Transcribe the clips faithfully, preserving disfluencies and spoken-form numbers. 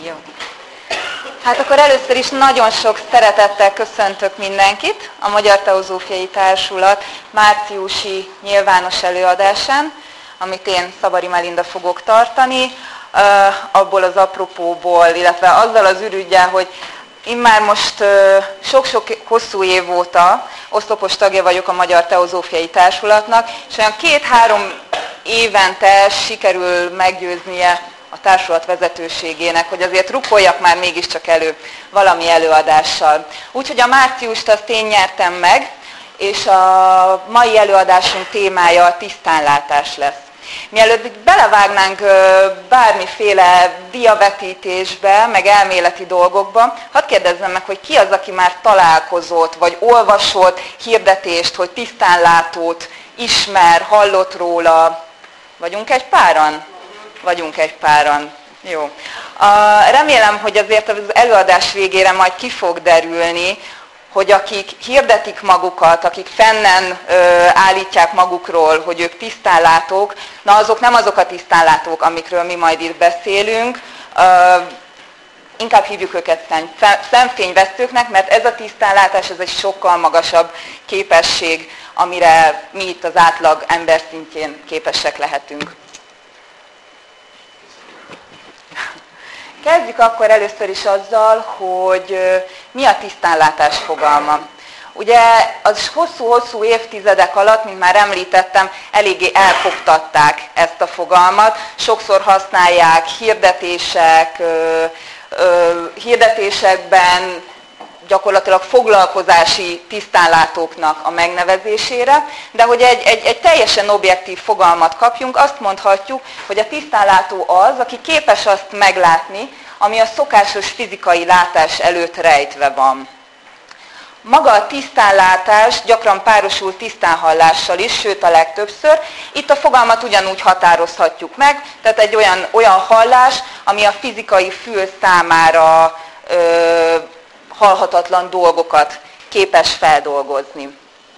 Jó. Hát akkor először is nagyon sok szeretettel köszöntök mindenkit a Magyar Teozófiai Társulat márciusi nyilvános előadásán, amit én Szabari Melinda fogok tartani, abból az apropóból, illetve azzal az ürüggyel, hogy én már most sok-sok hosszú év óta oszlopos tagja vagyok a Magyar Teozófiai Társulatnak, és olyan két-három évente sikerül meggyőznie a társulat vezetőségének, hogy azért rukkoljak már mégiscsak elő valami előadással. Úgyhogy a márciust azt én nyertem meg, és a mai előadásunk témája a tisztánlátás lesz. Mielőtt belevágnánk bármiféle diavetítésbe, meg elméleti dolgokba, hadd kérdezzem meg, hogy ki az, aki már találkozott, vagy olvasott hirdetést, hogy tisztánlátót ismer, hallott róla. Vagyunk egy páran? Vagyunk egy páran. Jó. Remélem, hogy azért az előadás végére majd ki fog derülni, hogy akik hirdetik magukat, akik fennen ö, állítják magukról, hogy ők tisztánlátók, na azok nem azok a tisztánlátók, amikről mi majd itt beszélünk, ö, inkább hívjuk őket szemfényvesztőknek, mert ez a tisztánlátás ez egy sokkal magasabb képesség, amire mi itt az átlag ember szintjén képesek lehetünk. Kezdjük akkor először is azzal, hogy mi a tisztánlátás fogalma. Ugye az hosszú-hosszú évtizedek alatt, mint már említettem, eléggé elkoptatták ezt a fogalmat. Sokszor használják hirdetések, hirdetésekben, gyakorlatilag foglalkozási tisztánlátóknak a megnevezésére, de hogy egy, egy, egy teljesen objektív fogalmat kapjunk, azt mondhatjuk, hogy a tisztánlátó az, aki képes azt meglátni, ami a szokásos fizikai látás előtt rejtve van. Maga a tisztánlátás gyakran párosul tisztánhallással is, sőt a legtöbbször. Itt a fogalmat ugyanúgy határozhatjuk meg, tehát egy olyan, olyan hallás, ami a fizikai fül számára ö, hallhatatlan dolgokat képes feldolgozni.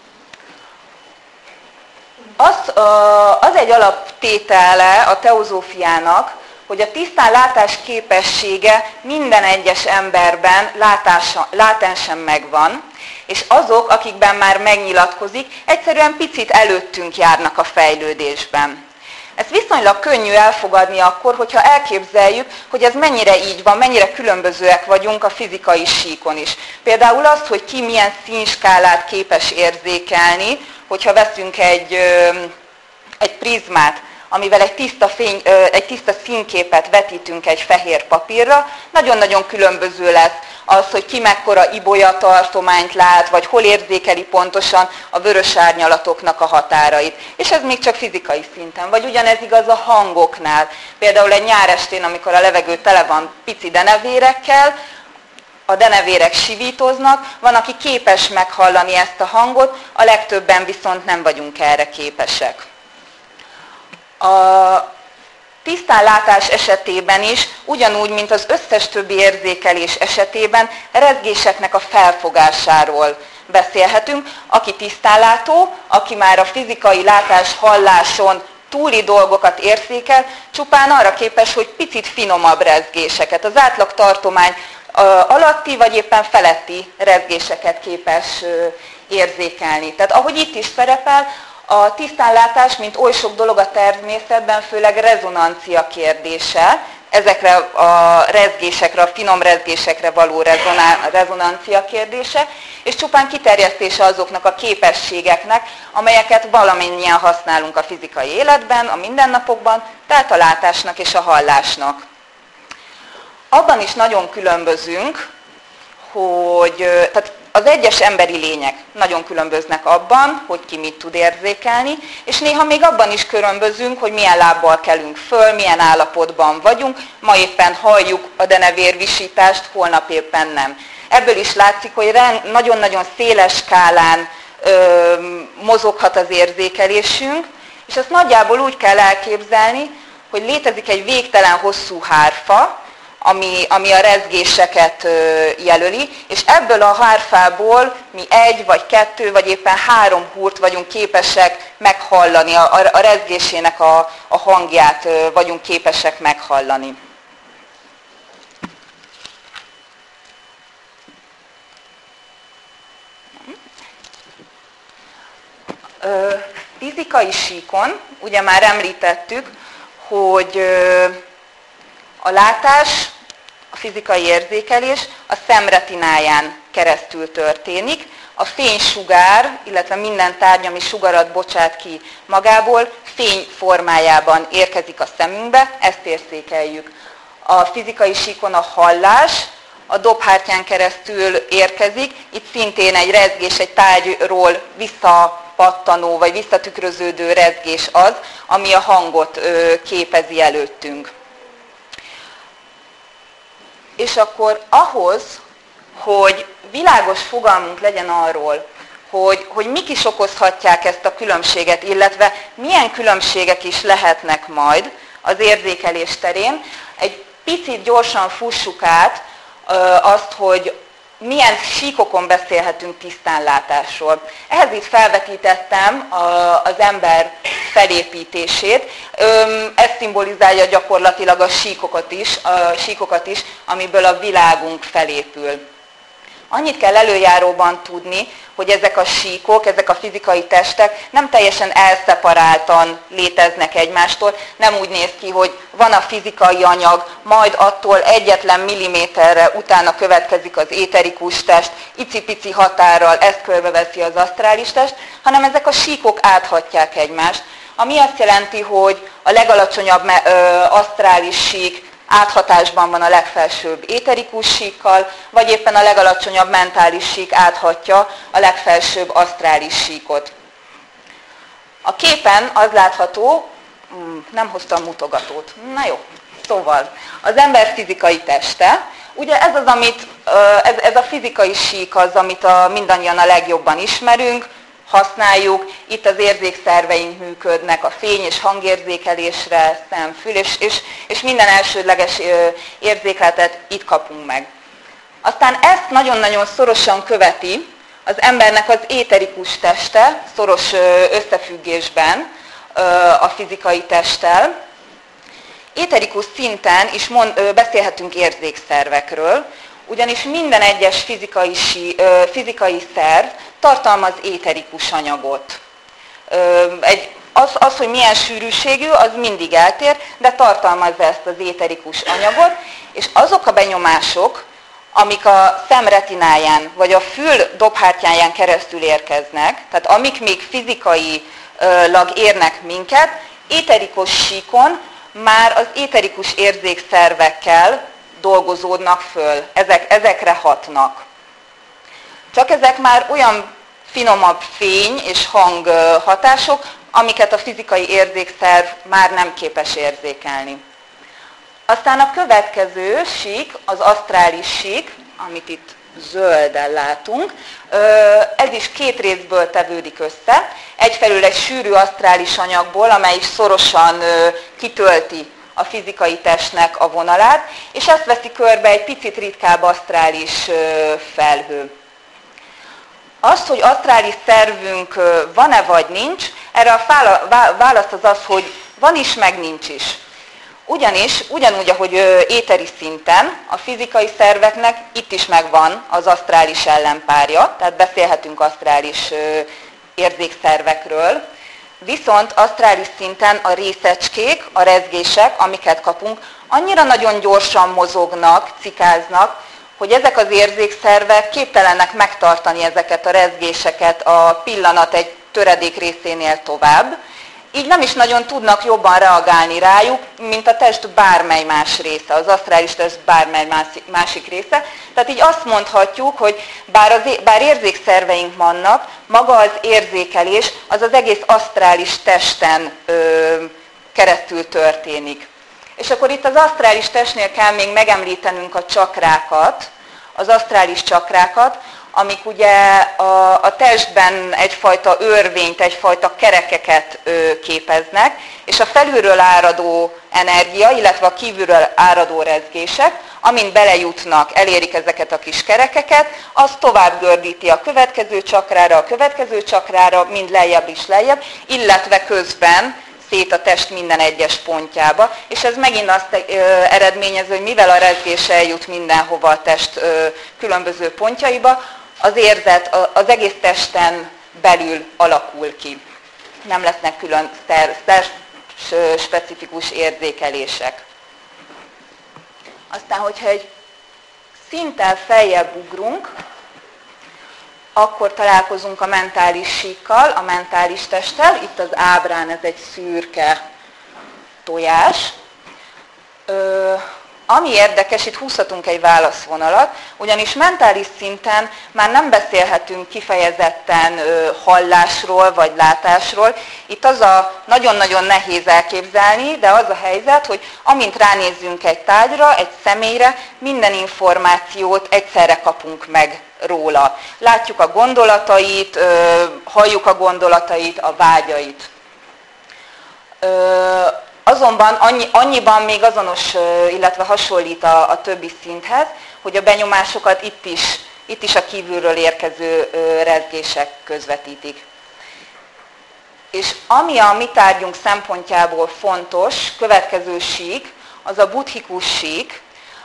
Az, az egy alaptétele a teozófiának, hogy a tisztánlátás képessége minden egyes emberben látása, látensen megvan, és azok, akikben már megnyilatkozik, egyszerűen picit előttünk járnak a fejlődésben. Ezt viszonylag könnyű elfogadni akkor, hogyha elképzeljük, hogy ez mennyire így van, mennyire különbözőek vagyunk a fizikai síkon is. Például azt, hogy ki milyen színskálát képes érzékelni, hogyha veszünk egy, egy prizmát, amivel egy tiszta, fény, egy tiszta színképet vetítünk egy fehér papírra, nagyon-nagyon különböző lesz az, hogy ki mekkora ibolya tartományt lát, vagy hol érzékeli pontosan a vörös árnyalatoknak a határait. És ez még csak fizikai szinten. Vagy ugyanez igaz a hangoknál. Például egy nyárestén, amikor a levegő tele van pici denevérekkel, a denevérek sivítoznak, van, aki képes meghallani ezt a hangot, a legtöbben viszont nem vagyunk erre képesek. A tisztánlátás esetében is, ugyanúgy, mint az összes többi érzékelés esetében, rezgéseknek a felfogásáról beszélhetünk. Aki tisztánlátó, aki már a fizikai látás-halláson túli dolgokat érzékel, csupán arra képes, hogy picit finomabb rezgéseket, az átlag tartomány alatti vagy éppen feletti rezgéseket képes érzékelni. Tehát ahogy itt is szerepel, a tisztánlátás, mint oly sok dolog a természetben, főleg rezonancia kérdése, ezekre a rezgésekre, a finom rezgésekre való rezonancia kérdése, és csupán kiterjesztése azoknak a képességeknek, amelyeket valamennyien használunk a fizikai életben, a mindennapokban, tehát a látásnak és a hallásnak. Abban is nagyon különbözünk, hogy tehát az egyes emberi lények nagyon különböznek abban, hogy ki mit tud érzékelni, és néha még abban is különbözünk, hogy milyen lábbal kelünk föl, milyen állapotban vagyunk, ma éppen halljuk a denevérvisítást, holnap éppen nem. Ebből is látszik, hogy nagyon-nagyon széles skálán ö, mozoghat az érzékelésünk, és ezt nagyjából úgy kell elképzelni, hogy létezik egy végtelen hosszú hárfa, Ami, ami a rezgéseket jelöli, és ebből a hárfából mi egy, vagy kettő, vagy éppen három húrt vagyunk képesek meghallani, a, a rezgésének a, a hangját vagyunk képesek meghallani. fizikai síkon, ugye már említettük, hogy a látás, a fizikai érzékelés a szemretináján keresztül történik. A fénysugár, illetve minden tárgy, ami sugarat bocsát ki magából, fény formájában érkezik a szemünkbe, ezt érzékeljük. A fizikai síkon a hallás a dobhártyán keresztül érkezik, itt szintén egy rezgés, egy tárgyról visszapattanó vagy visszatükröződő rezgés az, ami a hangot képezi előttünk. És akkor ahhoz, hogy világos fogalmunk legyen arról, hogy, hogy mik is okozhatják ezt a különbséget, illetve milyen különbségek is lehetnek majd az érzékelés terén, egy picit gyorsan fussuk át azt, hogy milyen síkokon beszélhetünk tisztánlátásról. Ehhez itt felvetítettem az ember felépítését. Ez szimbolizálja gyakorlatilag a síkokat is, a síkokat is, amiből a világunk felépül. Annyit kell előjáróban tudni, hogy ezek a síkok, ezek a fizikai testek nem teljesen elszeparáltan léteznek egymástól, nem úgy néz ki, hogy van a fizikai anyag, majd attól egyetlen milliméterre utána következik az éterikus test, icipici határral ezt körbeveszi az asztrális test, hanem ezek a síkok áthatják egymást, ami azt jelenti, hogy a legalacsonyabb asztrális sík áthatásban van a legfelsőbb éterikus síkkal, vagy éppen a legalacsonyabb mentális sík áthatja a legfelsőbb asztrális síkot. A képen az látható, nem hoztam mutogatót, na jó, szóval az ember fizikai teste, ugye ez az, amit, ez, ez a fizikai sík az, amit a, mindannyian a legjobban ismerünk, használjuk, itt az érzékszerveink működnek a fény- és hangérzékelésre, szem, fül, és, és, és minden elsődleges érzékletet itt kapunk meg. Aztán ezt nagyon-nagyon szorosan követi az embernek az éterikus teste, szoros összefüggésben a fizikai testtel. Éterikus szinten is mond, beszélhetünk érzékszervekről, ugyanis minden egyes fizikai, fizikai szerv tartalmaz éterikus anyagot. Egy, az, az, hogy milyen sűrűségű, az mindig eltér, de tartalmazza ezt az éterikus anyagot, és azok a benyomások, amik a szemretináján vagy a fül dobhártyáján keresztül érkeznek, tehát amik még fizikailag érnek minket, éterikus síkon már az éterikus érzékszervekkel dolgozódnak föl, ezek, ezekre hatnak. Csak ezek már olyan finomabb fény és hang hatások, amiket a fizikai érzékszerv már nem képes érzékelni. Aztán a következő sík, az asztrális sík, amit itt zölden látunk, ez is két részből tevődik össze. Egyfelől egy sűrű asztrális anyagból, amely is szorosan kitölti a fizikai testnek a vonalát, és ezt veszi körbe egy picit ritkább asztrális felhő. Az, hogy asztrális szervünk van-e vagy nincs, erre a válasz az az, hogy van is, meg nincs is. Ugyanis, ugyanúgy, ahogy éteri szinten, a fizikai szerveknek itt is megvan az asztrális ellenpárja, tehát beszélhetünk asztrális érzékszervekről, viszont asztrális szinten a részecskék, a rezgések, amiket kapunk, annyira nagyon gyorsan mozognak, cikáznak, hogy ezek az érzékszervek képtelenek megtartani ezeket a rezgéseket a pillanat egy töredék részénél tovább, így nem is nagyon tudnak jobban reagálni rájuk, mint a test bármely más része, az asztrális test bármely másik része. Tehát így azt mondhatjuk, hogy bár, az, bár érzékszerveink vannak, maga az érzékelés az az egész asztrális testen ö, keresztül történik. És akkor itt az asztrális testnél kell még megemlítenünk a csakrákat, az asztrális csakrákat, amik ugye a, a testben egyfajta örvényt, egyfajta kerekeket ö, képeznek, és a felülről áradó energia, illetve a kívülről áradó rezgések, amint belejutnak, elérik ezeket a kis kerekeket, az tovább gördíti a következő csakrára, a következő csakrára, mind lejjebb is lejjebb, illetve közben szét a test minden egyes pontjába, és ez megint azt ö, eredményező, hogy mivel a rezgés eljut mindenhova a test ö, különböző pontjaiba, az érzet az egész testen belül alakul ki. nem lesznek külön specifikus érzékelések. Aztán, hogyha egy szinttel feljebb ugrunk, akkor találkozunk a mentális síkkal, a mentális testtel. Itt az ábrán ez egy szürke tojás. Ö, ami érdekes, itt húzhatunk egy válaszvonalat, ugyanis mentális szinten már nem beszélhetünk kifejezetten ö, hallásról vagy látásról. Itt az a nagyon-nagyon nehéz elképzelni, de az a helyzet, hogy amint ránézzünk egy tárgyra, egy személyre, minden információt egyszerre kapunk meg róla. Látjuk a gondolatait, ö, halljuk a gondolatait, a vágyait. Ö, Azonban annyi, annyiban még azonos, illetve hasonlít a, a többi szinthez, hogy a benyomásokat itt is, itt is a kívülről érkező rezgések közvetítik. És ami a mi tárgyunk szempontjából fontos, következő sík, az a buddhikus sík.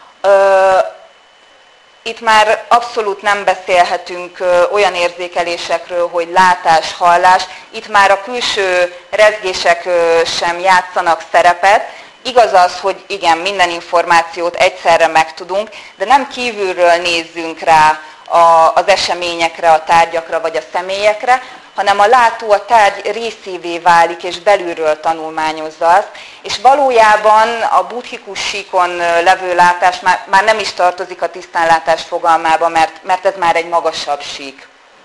Itt már abszolút nem beszélhetünk olyan érzékelésekről, hogy látás, hallás. Itt már a külső rezgések sem játszanak szerepet. Igaz az, hogy igen, minden információt egyszerre megtudunk, de nem kívülről nézzünk rá az eseményekre, a tárgyakra vagy a személyekre, hanem a látó a tárgy részévé válik, és belülről tanulmányozza azt. És valójában a buddhikus síkon levő látás már, már nem is tartozik a tisztánlátás fogalmába, mert, mert ez már egy magasabb sík.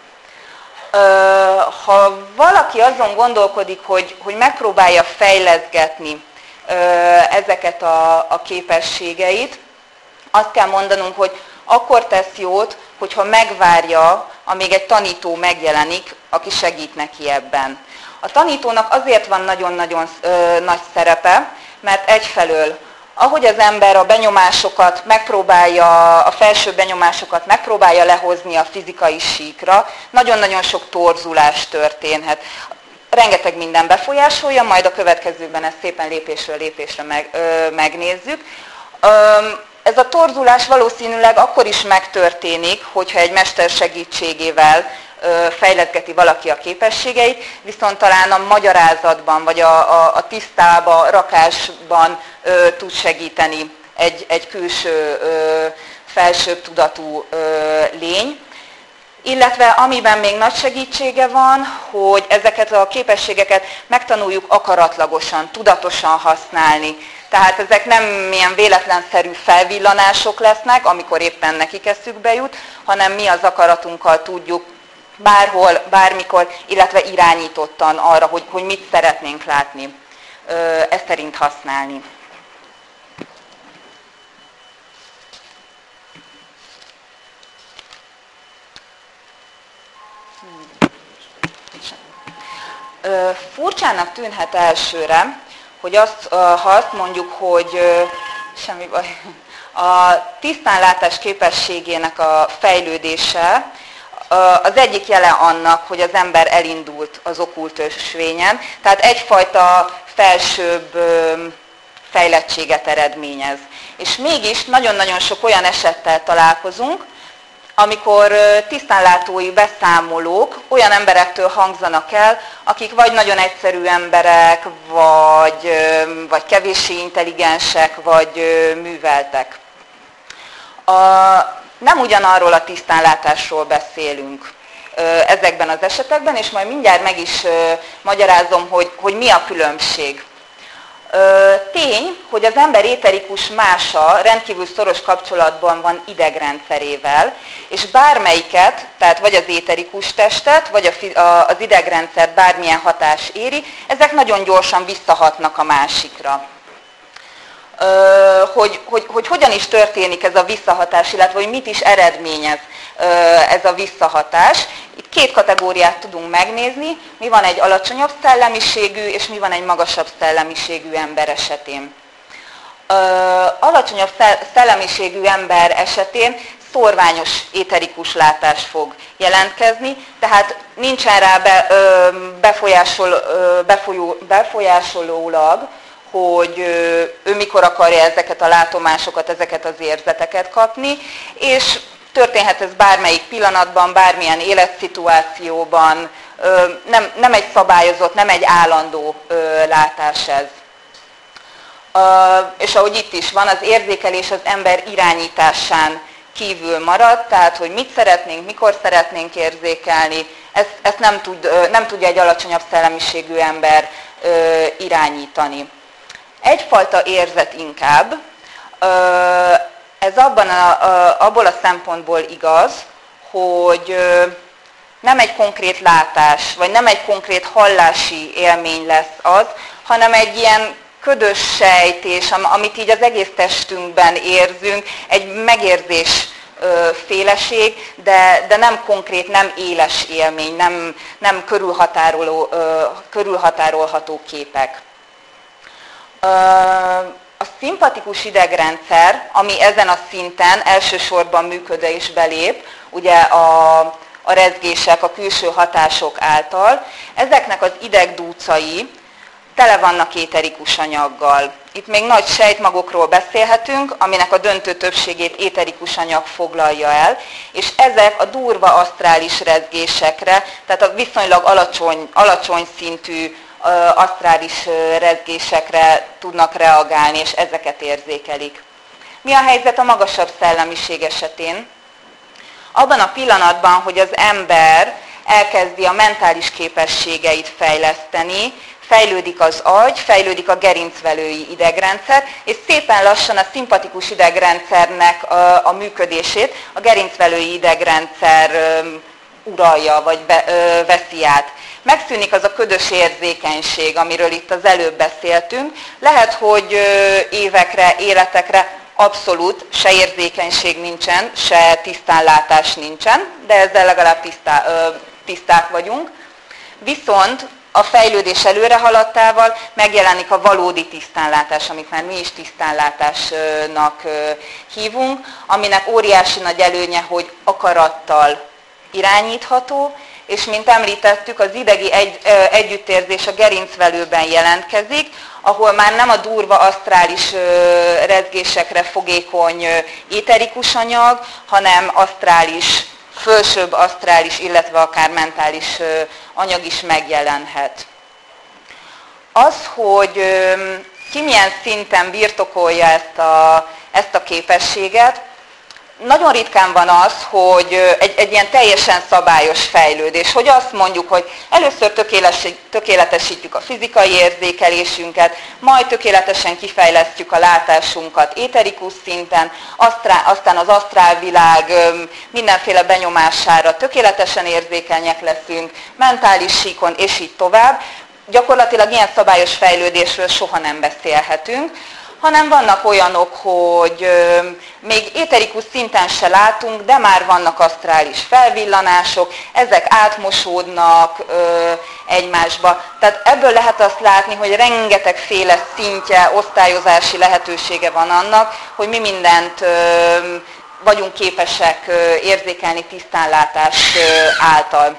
Ha valaki azon gondolkodik, hogy, hogy megpróbálja fejleszgetni ezeket a, a képességeit, azt kell mondanunk, hogy akkor tesz jót, hogyha megvárja, amíg egy tanító megjelenik, aki segít neki ebben. A tanítónak azért van nagyon-nagyon nagy szerepe, mert egyfelől, ahogy az ember a benyomásokat megpróbálja, a felső benyomásokat megpróbálja lehozni a fizikai síkra, nagyon-nagyon sok torzulás történhet. Rengeteg minden befolyásolja, majd a következőben ezt szépen lépésről lépésre meg, ö, megnézzük. Ö, Ez a torzulás valószínűleg akkor is megtörténik, hogyha egy mester segítségével fejleszgeti valaki a képességeit, viszont talán a magyarázatban, vagy a, a, a tisztába, rakásban ö, tud segíteni egy, egy külső, ö, felsőbb tudatú ö, lény. Illetve amiben még nagy segítsége van, hogy ezeket a képességeket megtanuljuk akaratlagosan, tudatosan használni. Tehát ezek nem ilyen véletlenszerű felvillanások lesznek, amikor éppen nekik eszükbe jut, hanem mi az akaratunkkal tudjuk bárhol, bármikor, illetve irányítottan arra, hogy, hogy mit szeretnénk látni, ezt szerint használni. Furcsának tűnhet elsőre, hogy azt, ha azt mondjuk, hogy semmi baj, a tisztánlátás képességének a fejlődése az egyik jele annak, hogy az ember elindult az okkult ösvényen, tehát egyfajta felsőbb fejlettséget eredményez. És mégis nagyon-nagyon sok olyan esettel találkozunk, amikor tisztánlátói beszámolók olyan emberektől hangzanak el, akik vagy nagyon egyszerű emberek, vagy, vagy kevéssé intelligensek, vagy műveltek. A, nem ugyanarról a tisztánlátásról beszélünk ezekben az esetekben, és majd mindjárt meg is magyarázom, hogy, hogy mi a különbség. Tény, hogy az ember éterikus mása rendkívül szoros kapcsolatban van idegrendszerével, és bármelyiket, tehát vagy az éterikus testet, vagy az idegrendszert bármilyen hatás éri, ezek nagyon gyorsan visszahatnak a másikra. Hogy, hogy, hogy hogyan is történik ez a visszahatás, illetve hogy mit is eredményez ez a visszahatás. Itt két kategóriát tudunk megnézni, mi van egy alacsonyabb szellemiségű, és mi van egy magasabb szellemiségű ember esetén. Alacsonyabb szellemiségű ember esetén szorványos éterikus látás fog jelentkezni, tehát nincsen rá be, befolyásol, befolyó, befolyásolólag, hogy ő mikor akarja ezeket a látomásokat, ezeket az érzeteket kapni, és történhet ez bármelyik pillanatban, bármilyen életszituációban, nem, nem egy szabályozott, nem egy állandó látás ez. És ahogy itt is van, az érzékelés az ember irányításán kívül marad, tehát hogy mit szeretnénk, mikor szeretnénk érzékelni, ezt, ezt nem, tud, nem tudja egy alacsonyabb szellemiségű ember irányítani. Egyfajta érzet inkább, ez abban a, abból a szempontból igaz, hogy nem egy konkrét látás, vagy nem egy konkrét hallási élmény lesz az, hanem egy ilyen ködös sejtés, amit így az egész testünkben érzünk, egy megérzés féleség, de, de nem konkrét, nem éles élmény, nem, nem körülhatároló, körülhatárolható képek. A szimpatikus idegrendszer, ami ezen a szinten elsősorban működésbe lép, ugye a, a rezgések, a külső hatások által, ezeknek az idegdúcai tele vannak éterikus anyaggal. Itt még nagy sejtmagokról beszélhetünk, aminek a döntő többségét éterikus anyag foglalja el, és ezek a durva asztrális rezgésekre, tehát a viszonylag alacsony, alacsony szintű asztrális rezgésekre tudnak reagálni, és ezeket érzékelik. Mi a helyzet a magasabb szellemiség esetén? Abban a pillanatban, hogy az ember elkezdi a mentális képességeit fejleszteni, fejlődik az agy, fejlődik a gerincvelői idegrendszer, és szépen lassan a szimpatikus idegrendszernek a, a működését a gerincvelői idegrendszer uralja, vagy be, ö, veszi át. Megszűnik az a ködös érzékenység, amiről itt az előbb beszéltünk. Lehet, hogy ö, évekre, életekre abszolút se érzékenység nincsen, se tisztánlátás nincsen, de ezzel legalább tisztá, ö, tiszták vagyunk. Viszont a fejlődés előre haladtával megjelenik a valódi tisztánlátás, amit már mi is tisztánlátásnak hívunk, aminek óriási nagy előnye, hogy akarattal irányítható, és mint említettük, az idegi egy, együttérzés a gerincvelőben jelentkezik, ahol már nem a durva asztrális rezgésekre fogékony éterikus anyag, hanem asztrális, fölsőbb asztrális, illetve akár mentális anyag is megjelenhet. Az, hogy ki milyen szinten birtokolja ezt a, ezt a képességet, nagyon ritkán van az, hogy egy, egy ilyen teljesen szabályos fejlődés, hogy azt mondjuk, hogy először tökéletesítjük a fizikai érzékelésünket, majd tökéletesen kifejlesztjük a látásunkat éterikus szinten, aztán az asztrálvilág mindenféle benyomására tökéletesen érzékenyek leszünk, mentális síkon, és így tovább. Gyakorlatilag ilyen szabályos fejlődésről soha nem beszélhetünk, hanem vannak olyanok, hogy még éterikus szinten se látunk, de már vannak asztrális felvillanások, ezek átmosódnak egymásba. Tehát ebből lehet azt látni, hogy rengetegféle szintje, osztályozási lehetősége van annak, hogy mi mindent vagyunk képesek érzékelni tisztánlátás által.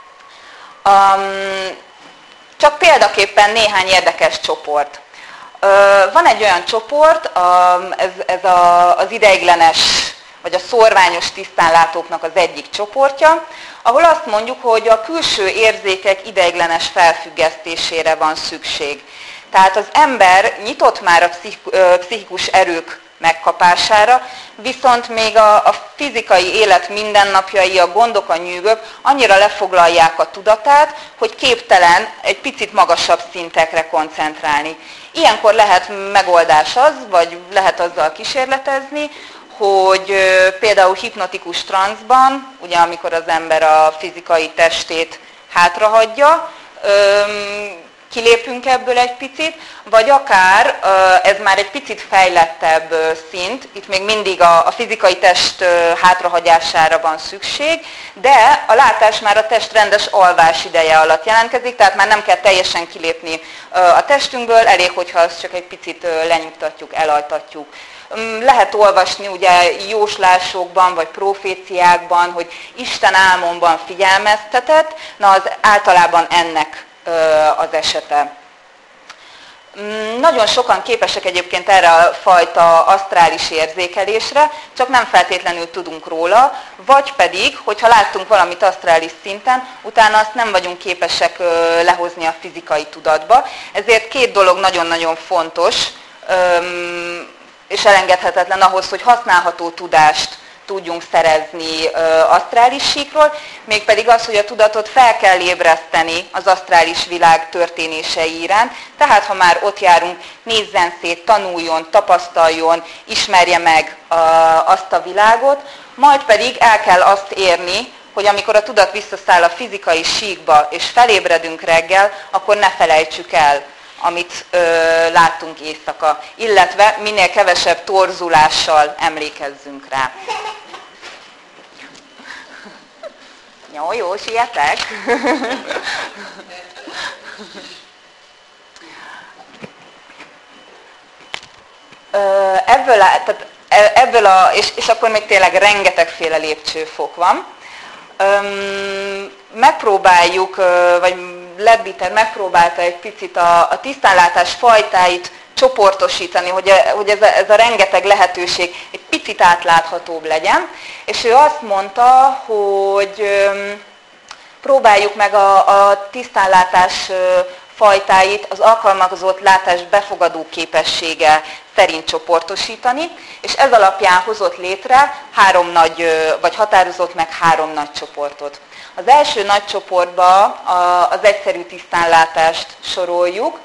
Csak példaképpen néhány érdekes csoport. Van egy olyan csoport, ez, ez a, az ideiglenes, vagy a szorványos tisztánlátóknak az egyik csoportja, ahol azt mondjuk, hogy a külső érzékek ideiglenes felfüggesztésére van szükség. Tehát az ember nyitott már a pszichikus erők megkapására, viszont még a, a fizikai élet mindennapjai, a gondok, a nyűgök annyira lefoglalják a tudatát, hogy képtelen egy picit magasabb szintekre koncentrálni. Ilyenkor lehet megoldás az, vagy lehet azzal kísérletezni, hogy például hipnotikus transzban, ugye amikor az ember a fizikai testét hátrahagyja, kilépünk ebből egy picit, vagy akár ez már egy picit fejlettebb szint, itt még mindig a, a fizikai test hátrahagyására van szükség, de a látás már a test rendes alvás ideje alatt jelentkezik, tehát már nem kell teljesen kilépni a testünkből, elég, hogyha azt csak egy picit lenyugtatjuk, elaltatjuk. Lehet olvasni ugye jóslásokban, vagy proféciákban, hogy Isten álmomban figyelmeztetett, na az általában ennek az esete. Nagyon sokan képesek egyébként erre a fajta asztrális érzékelésre, csak nem feltétlenül tudunk róla, vagy pedig, hogyha láttunk valamit asztrális szinten, utána azt nem vagyunk képesek lehozni a fizikai tudatba. Ezért két dolog nagyon-nagyon fontos, és elengedhetetlen ahhoz, hogy használható tudást tudjunk szerezni asztrális síkról, mégpedig az, hogy a tudatot fel kell ébreszteni az asztrális világ történései iránt, tehát ha már ott járunk, nézzen szét, tanuljon, tapasztaljon, ismerje meg azt a világot, majd pedig el kell azt érni, hogy amikor a tudat visszaszáll a fizikai síkba, és felébredünk reggel, akkor ne felejtsük el, amit ö, láttunk éjszaka, illetve minél kevesebb torzulással emlékezzünk rá. Jó, jó, sietek. Ebből a, tehát ebből a és, és akkor még tényleg rengetegféle lépcsőfok van. Megpróbáljuk, vagy Leadbeater megpróbálta egy picit a, a tisztánlátás fajtáit csoportosítani, hogy, a, hogy ez, a, ez a rengeteg lehetőség egy picit átláthatóbb legyen. És ő azt mondta, hogy próbáljuk meg a, a tisztánlátás fajtáit az alkalmazott látás befogadó képessége szerint csoportosítani, és ez alapján hozott létre három nagy, vagy határozott meg három nagy csoportot. Az első nagy csoportba az egyszerű tisztánlátást soroljuk.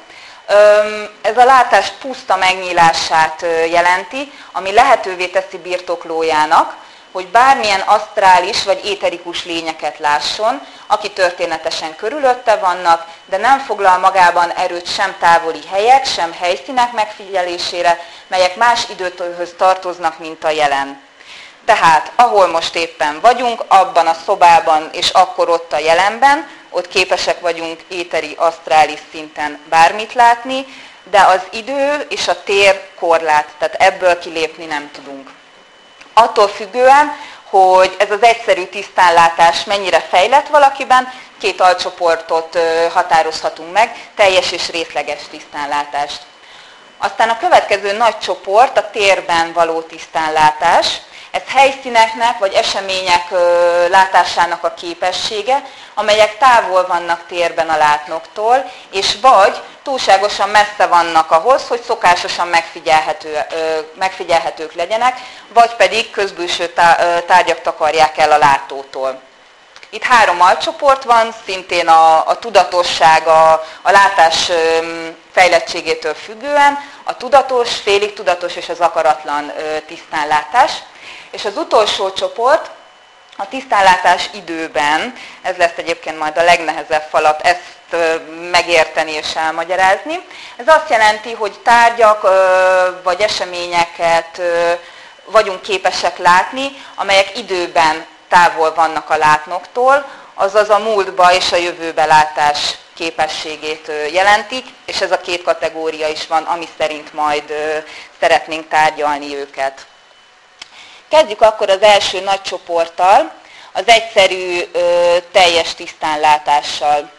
Ez a látás puszta megnyílását jelenti, ami lehetővé teszi birtoklójának, hogy bármilyen asztrális vagy éterikus lényeket lásson, aki történetesen körülötte vannak, de nem foglal magában erőt sem távoli helyek, sem helyszínek megfigyelésére, melyek más időhöz tartoznak, mint a jelen. Tehát, ahol most éppen vagyunk, abban a szobában és akkor ott a jelenben, ott képesek vagyunk éteri, asztrális szinten bármit látni, de az idő és a tér korlát, tehát ebből kilépni nem tudunk. Attól függően, hogy ez az egyszerű tisztánlátás mennyire fejlett valakiben, két alcsoportot határozhatunk meg, teljes és részleges tisztánlátást. Aztán a következő nagy csoport a térben való tisztánlátás. Ez helyszíneknek vagy események látásának a képessége, amelyek távol vannak térben a látnoktól, és vagy túlságosan messze vannak ahhoz, hogy szokásosan megfigyelhető, megfigyelhetők legyenek, vagy pedig közbülső tárgyak takarják el a látótól. Itt három alcsoport van, szintén a, a tudatosság, a, a látás fejlettségétől függően, a tudatos, félig tudatos és az akaratlan tisztánlátás. És az utolsó csoport, a tisztánlátás időben, ez lesz egyébként majd a legnehezebb falat ezt megérteni és elmagyarázni. Ez azt jelenti, hogy tárgyak vagy eseményeket vagyunk képesek látni, amelyek időben távol vannak a látnoktól, azaz a múltba és a jövőbe látás képességét jelentik, és ez a két kategória is van, ami szerint majd szeretnénk tárgyalni őket. Kezdjük akkor az első nagy csoporttal, az egyszerű, teljes tisztánlátással.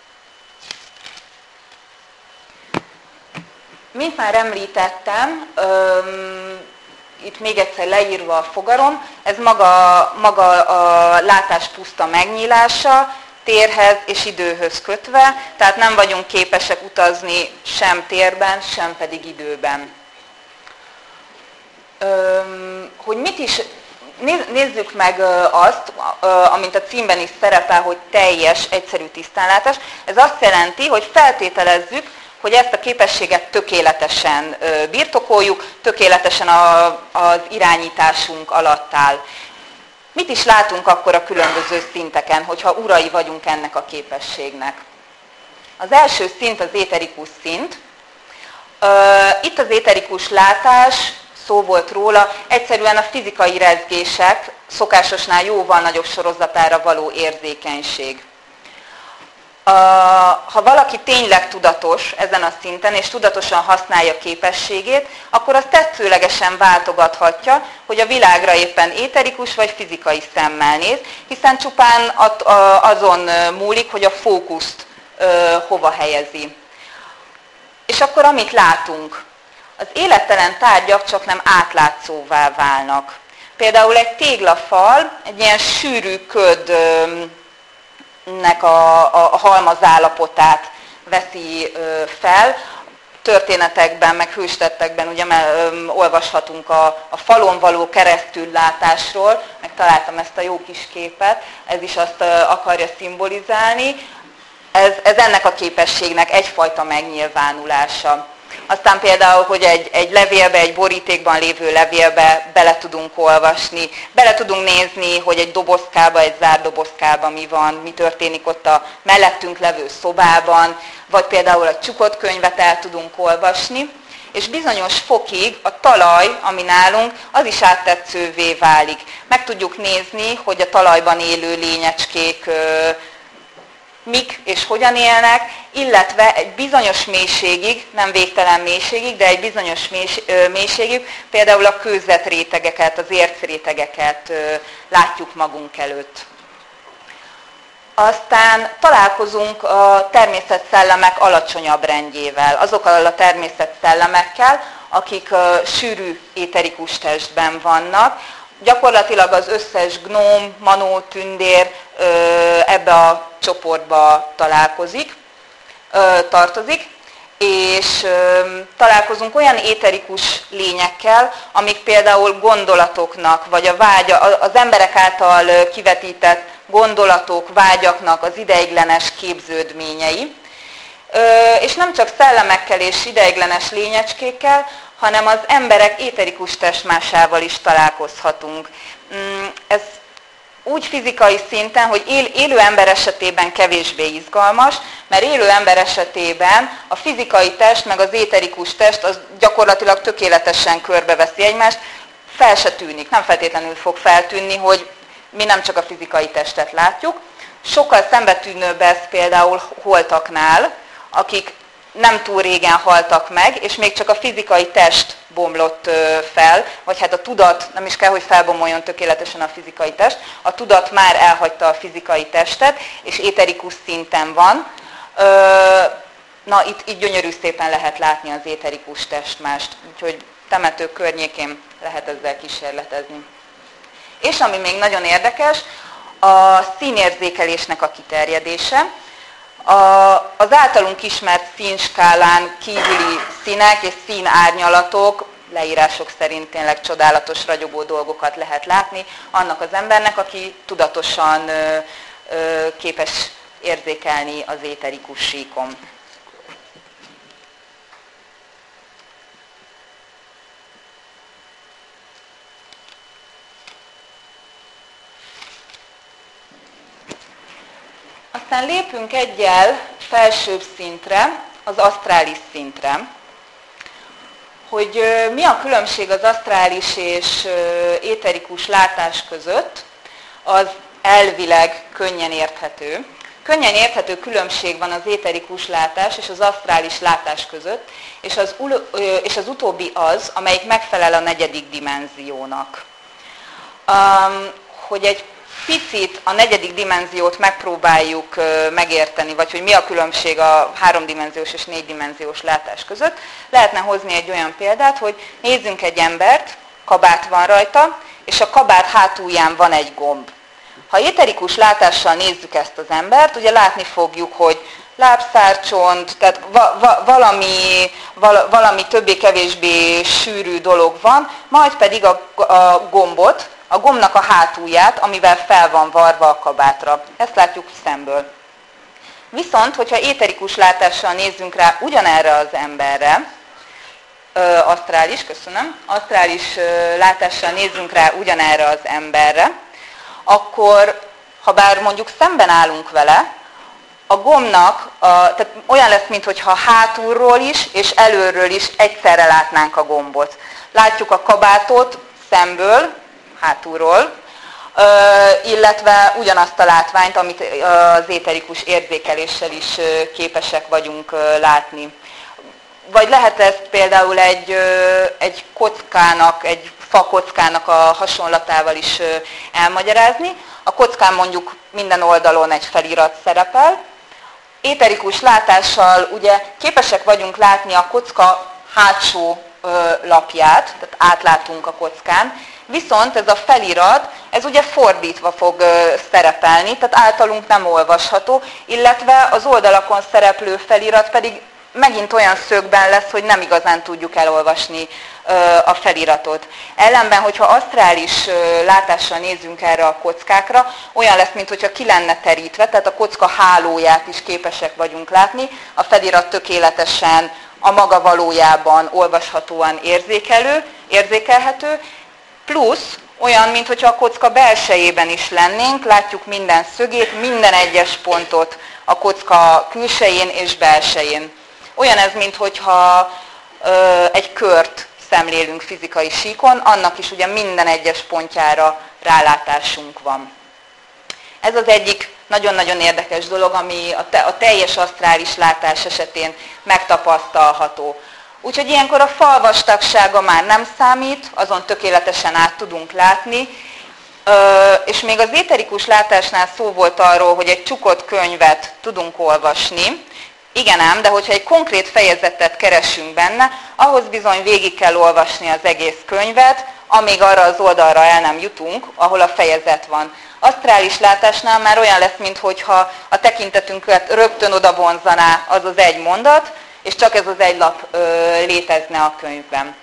Mint már említettem, itt még egyszer leírva a fogalom, ez maga, maga a látás puszta megnyílása, térhez és időhöz kötve, tehát nem vagyunk képesek utazni sem térben, sem pedig időben. Hogy mit is, nézzük meg azt, amint a címben is szerepel, hogy teljes, egyszerű tisztánlátás. Ez azt jelenti, hogy feltételezzük, hogy ezt a képességet tökéletesen birtokoljuk, tökéletesen az irányításunk alatt áll. Mit is látunk akkor a különböző szinteken, hogyha urai vagyunk ennek a képességnek? Az első szint az éterikus szint. Itt az éterikus látás, szó volt róla, egyszerűen a fizikai rezgések szokásosnál jóval nagyobb sorozatára való érzékenység. Ha valaki tényleg tudatos ezen a szinten, és tudatosan használja képességét, akkor azt tetszőlegesen váltogathatja, hogy a világra éppen éterikus vagy fizikai szemmel néz, hiszen csupán azon múlik, hogy a fókuszt hova helyezi. És akkor amit látunk, az élettelen tárgyak csak nem átlátszóvá válnak. Például egy téglafal, egy ilyen sűrű ködnek a, a, a halmazállapotát veszi fel. Történetekben, meg hőstettekben ugye ö, olvashatunk a, a falon való keresztüllátásról, meg találtam ezt a jó kis képet, ez is azt ö, akarja szimbolizálni. Ez, ez ennek a képességnek egyfajta megnyilvánulása. Aztán például, hogy egy, egy levélbe, egy borítékban lévő levélbe bele tudunk olvasni, bele tudunk nézni, hogy egy dobozkába, egy zárt dobozkába mi van, mi történik ott a mellettünk levő szobában, vagy például a csukott könyvet el tudunk olvasni, és bizonyos fokig a talaj, ami nálunk, az is áttetszővé válik. Meg tudjuk nézni, hogy a talajban élő lényecskék mik és hogyan élnek, illetve egy bizonyos mélységig, nem végtelen mélységig, de egy bizonyos mélységig, például a kőzetrétegeket, az ércrétegeket látjuk magunk előtt. Aztán találkozunk a természetszellemek alacsonyabb rendjével, azokkal a természetszellemekkel, akik sűrű éterikus testben vannak. Gyakorlatilag az összes gnóm, manó, tündér ebbe a csoportba találkozik, tartozik, és találkozunk olyan éterikus lényekkel, amik például gondolatoknak, vagy a vágya, az emberek által kivetített gondolatok, vágyaknak az ideiglenes képződményei. És nem csak szellemekkel és ideiglenes lényecskékkel, hanem az emberek éterikus testmásával is találkozhatunk. Ez úgy fizikai szinten, hogy él, élő ember esetében kevésbé izgalmas, mert élő ember esetében a fizikai test meg az éterikus test az gyakorlatilag tökéletesen körbeveszi egymást, fel se tűnik, nem feltétlenül fog feltűnni, hogy mi nem csak a fizikai testet látjuk. Sokkal szembetűnőbb ez például holtaknál, akik nem túl régen haltak meg, és még csak a fizikai test bomlott fel, vagy hát a tudat, nem is kell, hogy felbomoljon tökéletesen a fizikai test, a tudat már elhagyta a fizikai testet, és éterikus szinten van. Na, itt, itt gyönyörű szépen lehet látni az éterikus testmást, úgyhogy temetők környékén lehet ezzel kísérletezni. És ami még nagyon érdekes, a színérzékelésnek a kiterjedése. A, az általunk ismert színskálán kívüli színek és színárnyalatok, leírások szerint tényleg csodálatos, ragyogó dolgokat lehet látni annak az embernek, aki tudatosan ö, ö, képes érzékelni az éterikus síkon. Aztán lépünk egyel felsőbb szintre, az asztrális szintre, hogy mi a különbség az asztrális és éterikus látás között, az elvileg könnyen érthető. Könnyen érthető különbség van az éterikus látás és az asztrális látás között, és az, és az utóbbi az, amelyik megfelel a negyedik dimenziónak. Hogy egy picit a negyedik dimenziót megpróbáljuk megérteni, vagy hogy mi a különbség a háromdimenziós és négydimenziós látás között, lehetne hozni egy olyan példát, hogy nézzünk egy embert, kabát van rajta, és a kabát hátulján van egy gomb. Ha éterikus látással nézzük ezt az embert, ugye látni fogjuk, hogy lábszárcsont, tehát va, va, valami, val, valami többé-kevésbé sűrű dolog van, majd pedig a, a gombot, a gombnak a hátulját, amivel fel van varva a kabátra. Ezt látjuk szemből. Viszont, hogyha éterikus látással nézzünk rá ugyanerre az emberre, ö, asztrális, köszönöm, asztrális ö, látással nézzünk rá ugyanerre az emberre, akkor, ha bár mondjuk szemben állunk vele, a gombnak, a, tehát olyan lesz, mintha hátulról is és előről is egyszerre látnánk a gombot. Látjuk a kabátot szemből, hátulról, illetve ugyanazt a látványt, amit az éterikus érzékeléssel is képesek vagyunk látni. Vagy lehet ezt például egy, egy kockának, egy fakockának a hasonlatával is elmagyarázni. A kockán mondjuk minden oldalon egy felirat szerepel, éterikus látással ugye képesek vagyunk látni a kocka hátsó lapját, tehát átlátunk a kockán, viszont ez a felirat, ez ugye fordítva fog szerepelni, tehát általunk nem olvasható, illetve az oldalakon szereplő felirat pedig megint olyan szögben lesz, hogy nem igazán tudjuk elolvasni a feliratot. Ellenben, hogyha asztrális látással nézzünk erre a kockákra, olyan lesz, mintha ki lenne terítve, tehát a kocka hálóját is képesek vagyunk látni, a felirat tökéletesen a maga valójában olvashatóan érzékelő, érzékelhető, plusz olyan, mintha a kocka belsejében is lennénk, látjuk minden szögét, minden egyes pontot a kocka külsején és belsején. Olyan ez, mintha egy kört szemlélünk fizikai síkon, annak is ugye minden egyes pontjára rálátásunk van. Ez az egyik nagyon-nagyon érdekes dolog, ami a teljes asztrális látás esetén megtapasztalható. Úgyhogy ilyenkor a fal vastagsága már nem számít, azon tökéletesen át tudunk látni, és még az éterikus látásnál szó volt arról, hogy egy csukott könyvet tudunk olvasni. Igen ám, de hogyha egy konkrét fejezetet keresünk benne, ahhoz bizony végig kell olvasni az egész könyvet, amíg arra az oldalra el nem jutunk, ahol a fejezet van. Asztrális látásnál már olyan lesz, mintha a tekintetünket rögtön oda vonzaná az az egy mondat, és csak ez az egy lap ö, létezne a könyvben.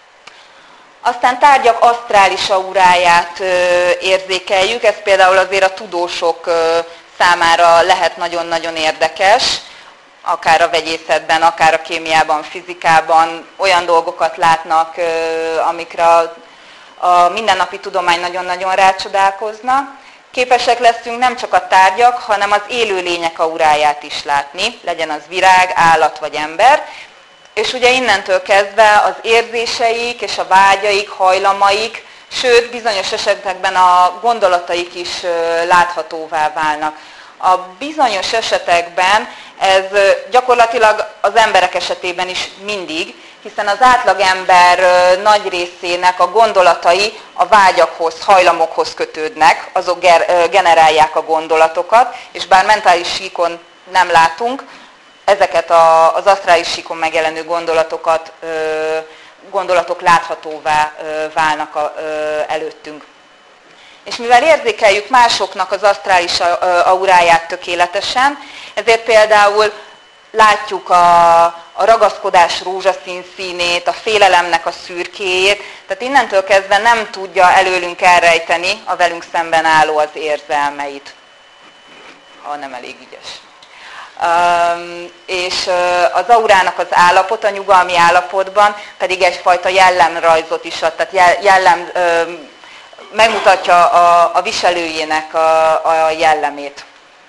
Aztán tárgyak asztrális auráját ö, érzékeljük, ez például azért a tudósok ö, számára lehet nagyon-nagyon érdekes, akár a vegyészetben, akár a kémiában, fizikában olyan dolgokat látnak, ö, amikre a, a mindennapi tudomány nagyon-nagyon rácsodálkozna. Képesek leszünk nem csak a tárgyak, hanem az élőlények auráját is látni, legyen az virág, állat vagy ember. És ugye innentől kezdve az érzéseik és a vágyaik, hajlamaik, sőt bizonyos esetekben a gondolataik is láthatóvá válnak. A bizonyos esetekben ez gyakorlatilag az emberek esetében is mindig, hiszen az átlagember nagy részének a gondolatai a vágyakhoz, hajlamokhoz kötődnek, azok generálják a gondolatokat, és bár mentális síkon nem látunk, ezeket az asztrális síkon megjelenő gondolatokat, gondolatok láthatóvá válnak előttünk. És mivel érzékeljük másoknak az asztrális auráját tökéletesen, ezért például látjuk a, a ragaszkodás rózsaszín színét, a félelemnek a szürkéjét, tehát innentől kezdve nem tudja előlünk elrejteni a velünk szemben álló az érzelmeit, ha nem elég ügyes. Um, és az aurának az állapot, a nyugalmi állapotban pedig egyfajta jellemrajzot is ad, tehát jellem, um, megmutatja a, a viselőjének a, a jellemét.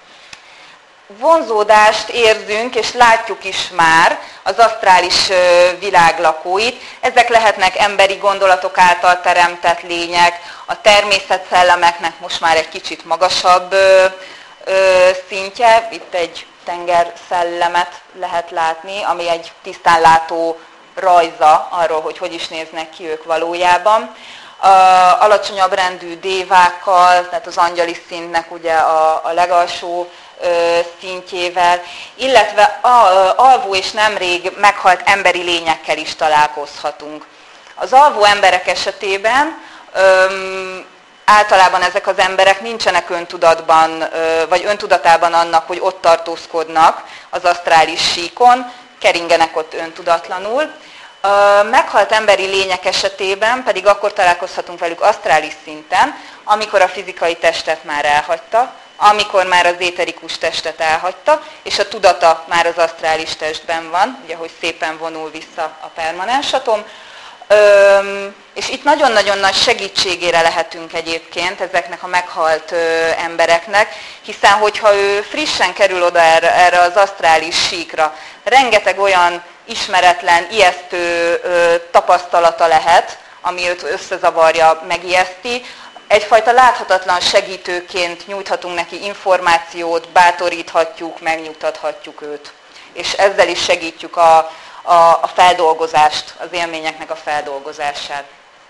Vonzódást érzünk, és látjuk is már az asztrális világ lakóit. Ezek lehetnek emberi gondolatok által teremtett lények, a természetszellemeknek most már egy kicsit magasabb ö, ö, szintje. Itt egy tengerszellemet lehet látni, ami egy tisztánlátó rajza arról, hogy hogy is néznek ki ők valójában. A alacsonyabb rendű dévákkal, tehát az angyali szintnek ugye a, a legalsó ö, szintjével, illetve a, alvó és nemrég meghalt emberi lényekkel is találkozhatunk. Az alvó emberek esetében öm, általában ezek az emberek nincsenek öntudatban, ö, vagy öntudatában annak, hogy ott tartózkodnak az asztrális síkon, keringenek ott öntudatlanul. A meghalt emberi lények esetében pedig akkor találkozhatunk velük asztrális szinten, amikor a fizikai testet már elhagyta, amikor már az éterikus testet elhagyta, és a tudata már az asztrális testben van, ugye, hogy szépen vonul vissza a permanens atom. Öm, és itt nagyon-nagyon nagy segítségére lehetünk egyébként ezeknek a meghalt ö, embereknek, hiszen hogyha ő frissen kerül oda erre, erre az asztrális síkra, rengeteg olyan ismeretlen, ijesztő ö, tapasztalata lehet, ami őt összezavarja, megijeszti. Egyfajta láthatatlan segítőként nyújthatunk neki információt, bátoríthatjuk, megnyugtathatjuk őt. És ezzel is segítjük a, a, a feldolgozást, az élményeknek a feldolgozását.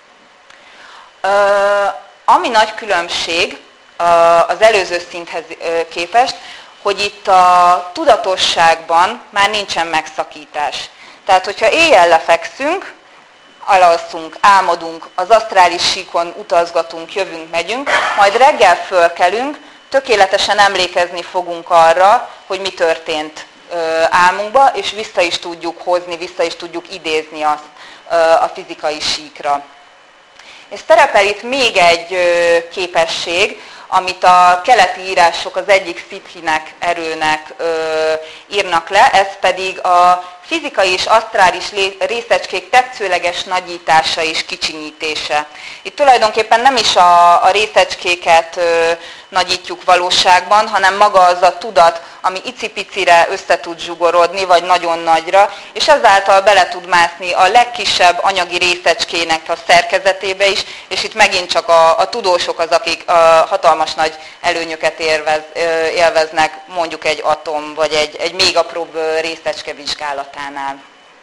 Ö, ami nagy különbség az előző szinthez képest, hogy itt a tudatosságban már nincsen megszakítás. Tehát, hogyha éjjel lefekszünk, alalszunk, álmodunk, az asztrális síkon utazgatunk, jövünk, megyünk, majd reggel fölkelünk, tökéletesen emlékezni fogunk arra, hogy mi történt álmunkba, és vissza is tudjuk hozni, vissza is tudjuk idézni azt a fizikai síkra. És szerepel itt még egy képesség, amit a keleti írások az egyik szithinek erőnek írnak le, ez pedig a fizikai és asztrális részecskék tetszőleges nagyítása és kicsinyítése. Itt tulajdonképpen nem is a, a részecskéket ö, nagyítjuk valóságban, hanem maga az a tudat, ami icipicire össze tud zsugorodni, vagy nagyon nagyra, és ezáltal bele tud mászni a legkisebb anyagi részecskének a szerkezetébe is, és itt megint csak a, a tudósok az, akik a hatalmas nagy előnyöket élvez, élveznek, mondjuk egy atom, vagy egy, egy még apróbb részecske vizsgálatánál.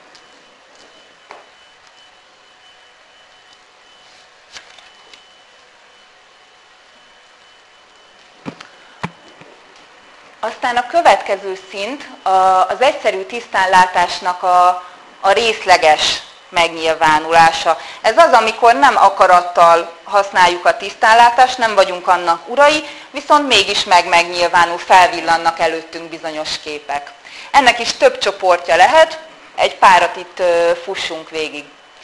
Aztán a következő szint az egyszerű tisztánlátásnak a, a részleges megnyilvánulása. Ez az, amikor nem akarattal használjuk a tisztánlátást, nem vagyunk annak urai, viszont mégis meg megnyilvánul, felvillannak előttünk bizonyos képek. Ennek is több csoportja lehet, egy párat itt fussunk végig.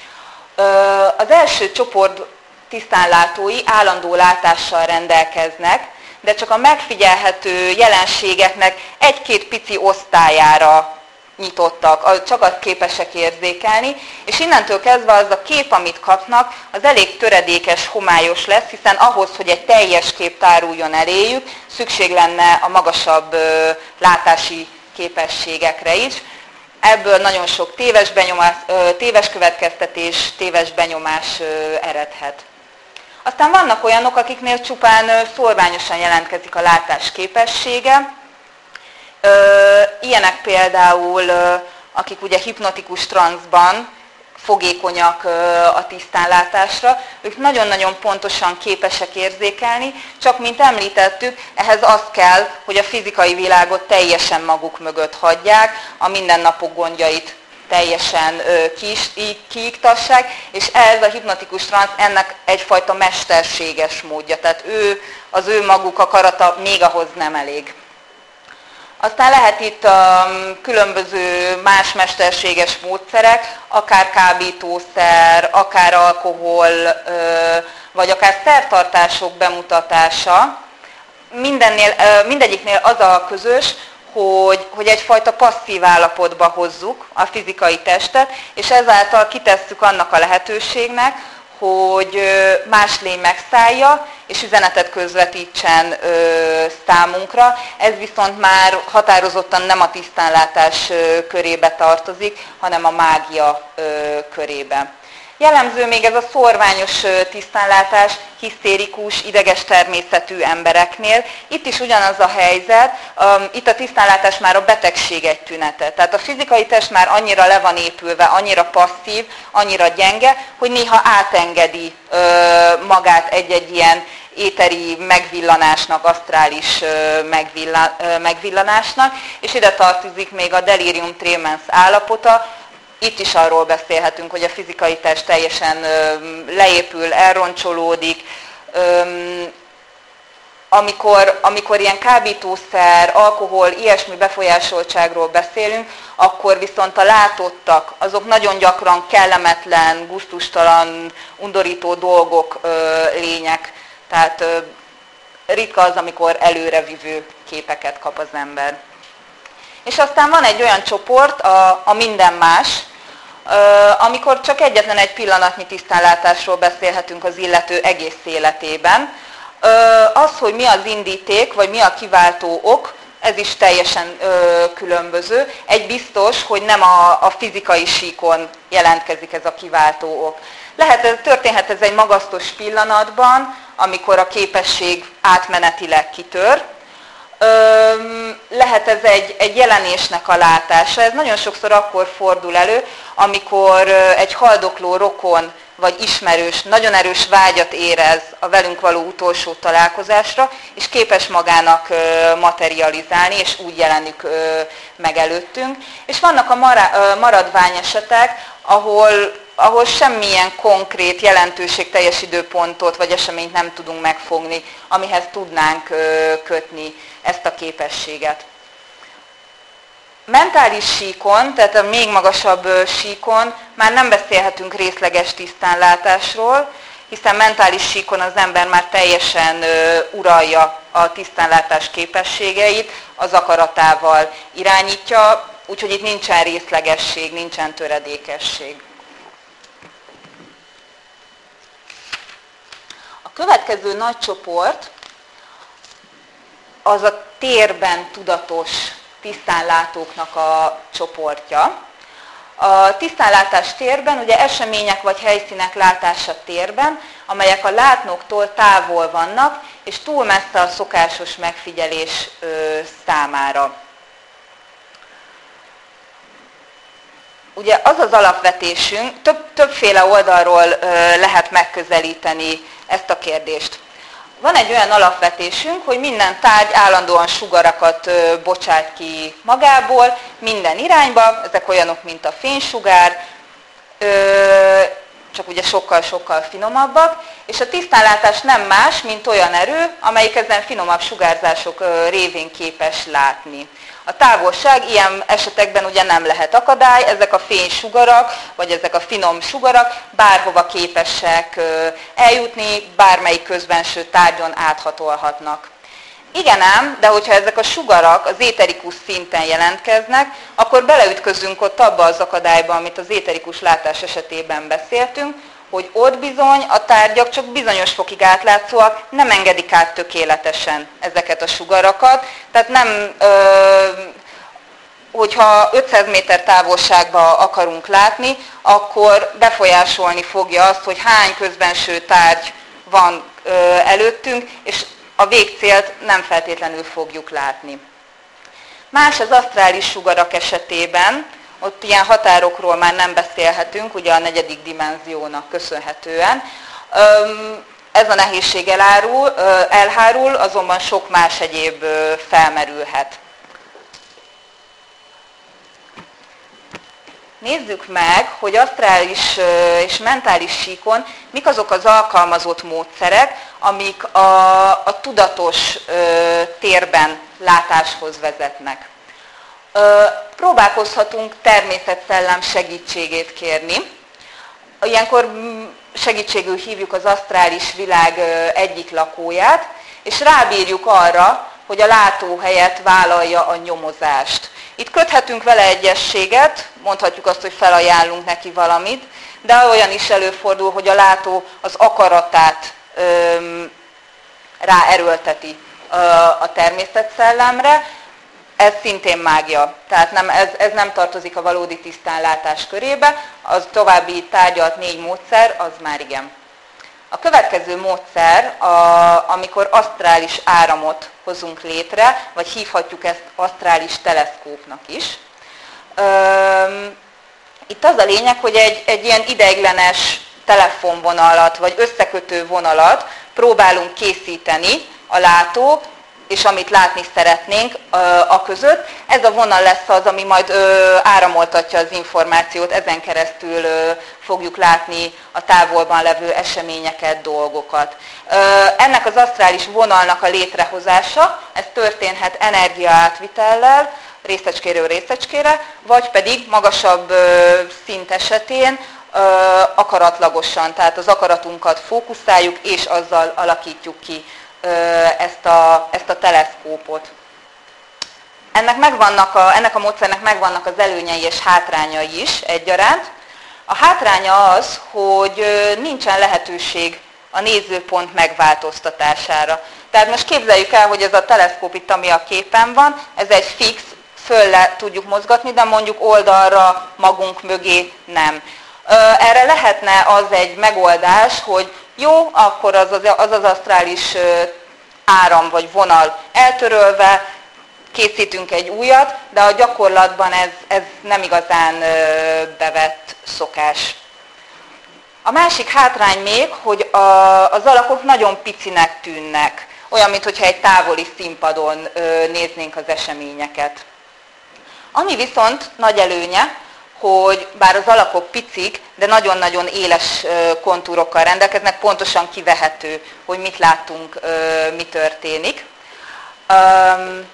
Az első csoport tisztánlátói állandó látással rendelkeznek, de csak a megfigyelhető jelenségeknek egy-két pici osztályára nyitottak, csak azt képesek érzékelni, és innentől kezdve az a kép, amit kapnak, az elég töredékes, homályos lesz, hiszen ahhoz, hogy egy teljes kép táruljon eléjük, szükség lenne a magasabb ö, látási képességekre is. Ebből nagyon sok téves, benyomás, ö, téves következtetés, téves benyomás ö, eredhet. Aztán vannak olyanok, akiknél csupán szórványosan jelentkezik a látás képessége. Ilyenek például, akik ugye hipnotikus transzban fogékonyak a tisztánlátásra, ők nagyon-nagyon pontosan képesek érzékelni, csak mint említettük, ehhez az kell, hogy a fizikai világot teljesen maguk mögött hagyják, a mindennapok gondjait teljesen kiiktassák, és ez a hipnotikus transz ennek egyfajta mesterséges módja, tehát ő, az ő maguk akarata még ahhoz nem elég. Aztán lehet itt a különböző más mesterséges módszerek, akár kábítószer, akár alkohol, vagy akár szertartások bemutatása. Mindennél, mindegyiknél az a közös, hogy, hogy egyfajta passzív állapotba hozzuk a fizikai testet, és ezáltal kitesszük annak a lehetőségnek, hogy más lény megszállja, és üzenetet közvetítsen ö, számunkra. Ez viszont már határozottan nem a tisztánlátás ö, körébe tartozik, hanem a mágia ö, körébe. Jellemző még ez a szórványos tisztánlátás hisztérikus, ideges természetű embereknél. Itt is ugyanaz a helyzet, itt a tisztánlátás már a betegség egy tünete. Tehát a fizikai test már annyira le van épülve, annyira passzív, annyira gyenge, hogy néha átengedi magát egy-egy ilyen éteri megvillanásnak, asztrális megvillanásnak, és ide tartozik még a delirium tremens állapota. Itt is arról beszélhetünk, hogy a fizikai test teljesen leépül, elroncsolódik. Amikor, amikor ilyen kábítószer, alkohol, ilyesmi befolyásoltságról beszélünk, akkor viszont a látottak, azok nagyon gyakran kellemetlen, gusztustalan, undorító dolgok lények. Tehát ritka az, amikor előrevívő képeket kap az ember. És aztán van egy olyan csoport, a, a minden más, amikor csak egyetlen egy pillanatnyi tisztánlátásról beszélhetünk az illető egész életében. Az, hogy mi az indíték, vagy mi a kiváltó ok, ez is teljesen különböző. Egy biztos, hogy nem a, a fizikai síkon jelentkezik ez a kiváltó ok. Lehet, történhet ez egy magasztos pillanatban, amikor a képesség átmenetileg kitör. Lehet ez egy, egy jelenésnek a látása. Ez nagyon sokszor akkor fordul elő, amikor egy haldokló rokon vagy ismerős, nagyon erős vágyat érez a velünk való utolsó találkozásra, és képes magának materializálni, és úgy jelenik meg előttünk. És vannak a maradvány esetek, ahol, ahol semmilyen konkrét jelentőségteljes időpontot vagy eseményt nem tudunk megfogni, amihez tudnánk kötni ezt a képességet. Mentális síkon, tehát a még magasabb síkon már nem beszélhetünk részleges tisztánlátásról, hiszen mentális síkon az ember már teljesen uralja a tisztánlátás képességeit, az akaratával irányítja, úgyhogy itt nincsen részlegesség, nincsen töredékesség. A következő nagy csoport az a térben tudatos tisztánlátóknak a csoportja. A tisztánlátás térben ugye események vagy helyszínek látása térben, amelyek a látnóktól távol vannak, és túl messze a szokásos megfigyelés számára. Ugye az az alapvetésünk, több, többféle oldalról lehet megközelíteni ezt a kérdést. Van egy olyan alapvetésünk, hogy minden tárgy állandóan sugarakat bocsát ki magából, minden irányba, ezek olyanok, mint a fénysugár, csak ugye sokkal-sokkal finomabbak, és a tisztánlátás nem más, mint olyan erő, amelyik ezen finomabb sugárzások révén képes látni. A távolság ilyen esetekben ugye nem lehet akadály, ezek a fénysugarak, vagy ezek a finom sugarak bárhova képesek eljutni, bármelyik közbenső tárgyon áthatolhatnak. Igen ám, de hogyha ezek a sugarak az éterikus szinten jelentkeznek, akkor beleütközünk ott abba az akadályba, amit az éterikus látás esetében beszéltünk, hogy ott bizony a tárgyak csak bizonyos fokig átlátszóak, nem engedik át tökéletesen ezeket a sugarakat. Tehát nem, ö, hogyha ötszáz méter távolságba akarunk látni, akkor befolyásolni fogja azt, hogy hány közbenső tárgy van ö, előttünk, és a végcélt nem feltétlenül fogjuk látni. Más az asztrális sugarak esetében, ott ilyen határokról már nem beszélhetünk, ugye a negyedik dimenziónak köszönhetően. Ez a nehézség elárul, elhárul, azonban sok más egyéb felmerülhet. Nézzük meg, hogy asztrális és mentális síkon mik azok az alkalmazott módszerek, amik a, a tudatos térben látáshoz vezetnek. Próbálkozhatunk természetszellem segítségét kérni. Ilyenkor segítségül hívjuk az asztrális világ egyik lakóját, és rábírjuk arra, hogy a látóhelyet vállalja a nyomozást. Itt köthetünk vele egyességet, mondhatjuk azt, hogy felajánlunk neki valamit, de olyan is előfordul, hogy a látó az akaratát öm, ráerőlteti ö, a természetszellemre. Ez szintén mágia, tehát nem, ez, ez nem tartozik a valódi tisztánlátás körébe, az további tárgyalt négy módszer, az már igen. A következő módszer, a, amikor asztrális áramot hozunk létre, vagy hívhatjuk ezt asztrális teleszkópnak is. Üm, itt az a lényeg, hogy egy, egy ilyen ideiglenes telefonvonalat, vagy összekötő vonalat próbálunk készíteni a látó, és amit látni szeretnénk a között. Ez a vonal lesz az, ami majd áramoltatja az információt, ezen keresztül fogjuk látni a távolban levő eseményeket, dolgokat. Ennek az asztrális vonalnak a létrehozása, ez történhet energiaátvitellel, részecskéről részecskére, vagy pedig magasabb szint esetén akaratlagosan, tehát az akaratunkat fókuszáljuk, és azzal alakítjuk ki ezt a, ezt a teleszkópot. Ennek, megvannak a, ennek a módszernek megvannak az előnyei és hátrányai is egyaránt. A hátránya az, hogy nincsen lehetőség a nézőpont megváltoztatására. Tehát most képzeljük el, hogy ez a teleszkóp itt, ami a képen van, ez egy fix, föl le tudjuk mozgatni, de mondjuk oldalra, magunk mögé nem. Erre lehetne az egy megoldás, hogy jó, akkor az az, az az asztrális áram vagy vonal eltörölve, készítünk egy újat, de a gyakorlatban ez, ez nem igazán bevett szokás. A másik hátrány még, hogy a, az alakok nagyon picinek tűnnek, olyan, mintha egy távoli színpadon ö, néznénk az eseményeket. Ami viszont nagy előnye, hogy bár az alakok picik, de nagyon-nagyon éles kontúrokkal rendelkeznek, pontosan kivehető, hogy mit látunk, mi történik. Um,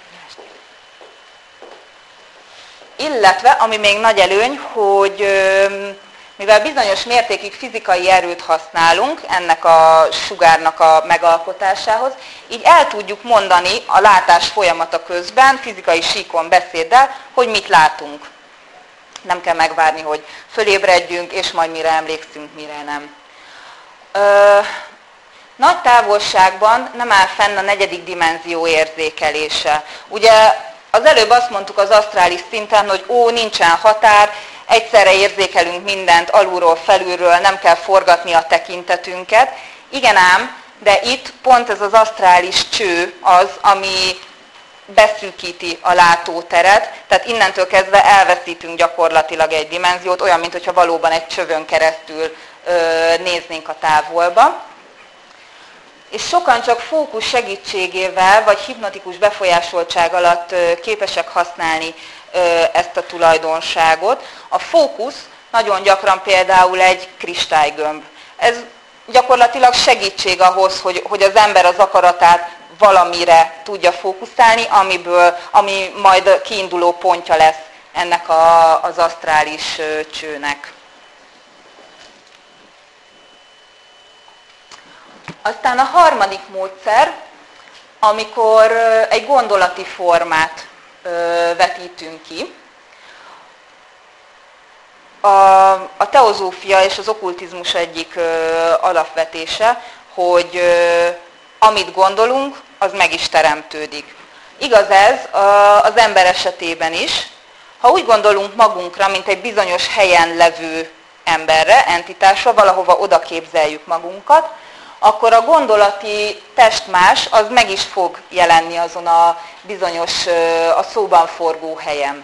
illetve, ami még nagy előny, hogy um, mivel bizonyos mértékig fizikai erőt használunk ennek a sugárnak a megalkotásához, így el tudjuk mondani a látás folyamata közben, fizikai síkon beszéddel, hogy mit látunk. Nem kell megvárni, hogy fölébredjünk, és majd mire emlékszünk, mire nem. Ö, nagy távolságban nem áll fenn a negyedik dimenzió érzékelése. Ugye az előbb azt mondtuk az asztrális szinten, hogy ó, nincsen határ, egyszerre érzékelünk mindent alulról, felülről, nem kell forgatni a tekintetünket. Igen ám, de itt pont ez az asztrális cső az, ami beszűkíti a látóteret, tehát innentől kezdve elveszítünk gyakorlatilag egy dimenziót, olyan, mintha valóban egy csövön keresztül ö, néznénk a távolba. És sokan csak fókusz segítségével, vagy hipnotikus befolyásoltság alatt ö, képesek használni ö, ezt a tulajdonságot. A fókusz nagyon gyakran például egy kristálygömb. Ez gyakorlatilag segítség ahhoz, hogy, hogy az ember az akaratát valamire tudja fókuszálni, amiből, ami majd kiinduló pontja lesz ennek a, az asztrális csőnek. Aztán a harmadik módszer, amikor egy gondolati formát vetítünk ki. A, a teozófia és az okkultizmus egyik alapvetése, hogy amit gondolunk, az meg is teremtődik. Igaz ez az ember esetében is. Ha úgy gondolunk magunkra, mint egy bizonyos helyen levő emberre, entitásra, valahova oda képzeljük magunkat, akkor a gondolati testmás az meg is fog jelenni azon a bizonyos, a szóban forgó helyen.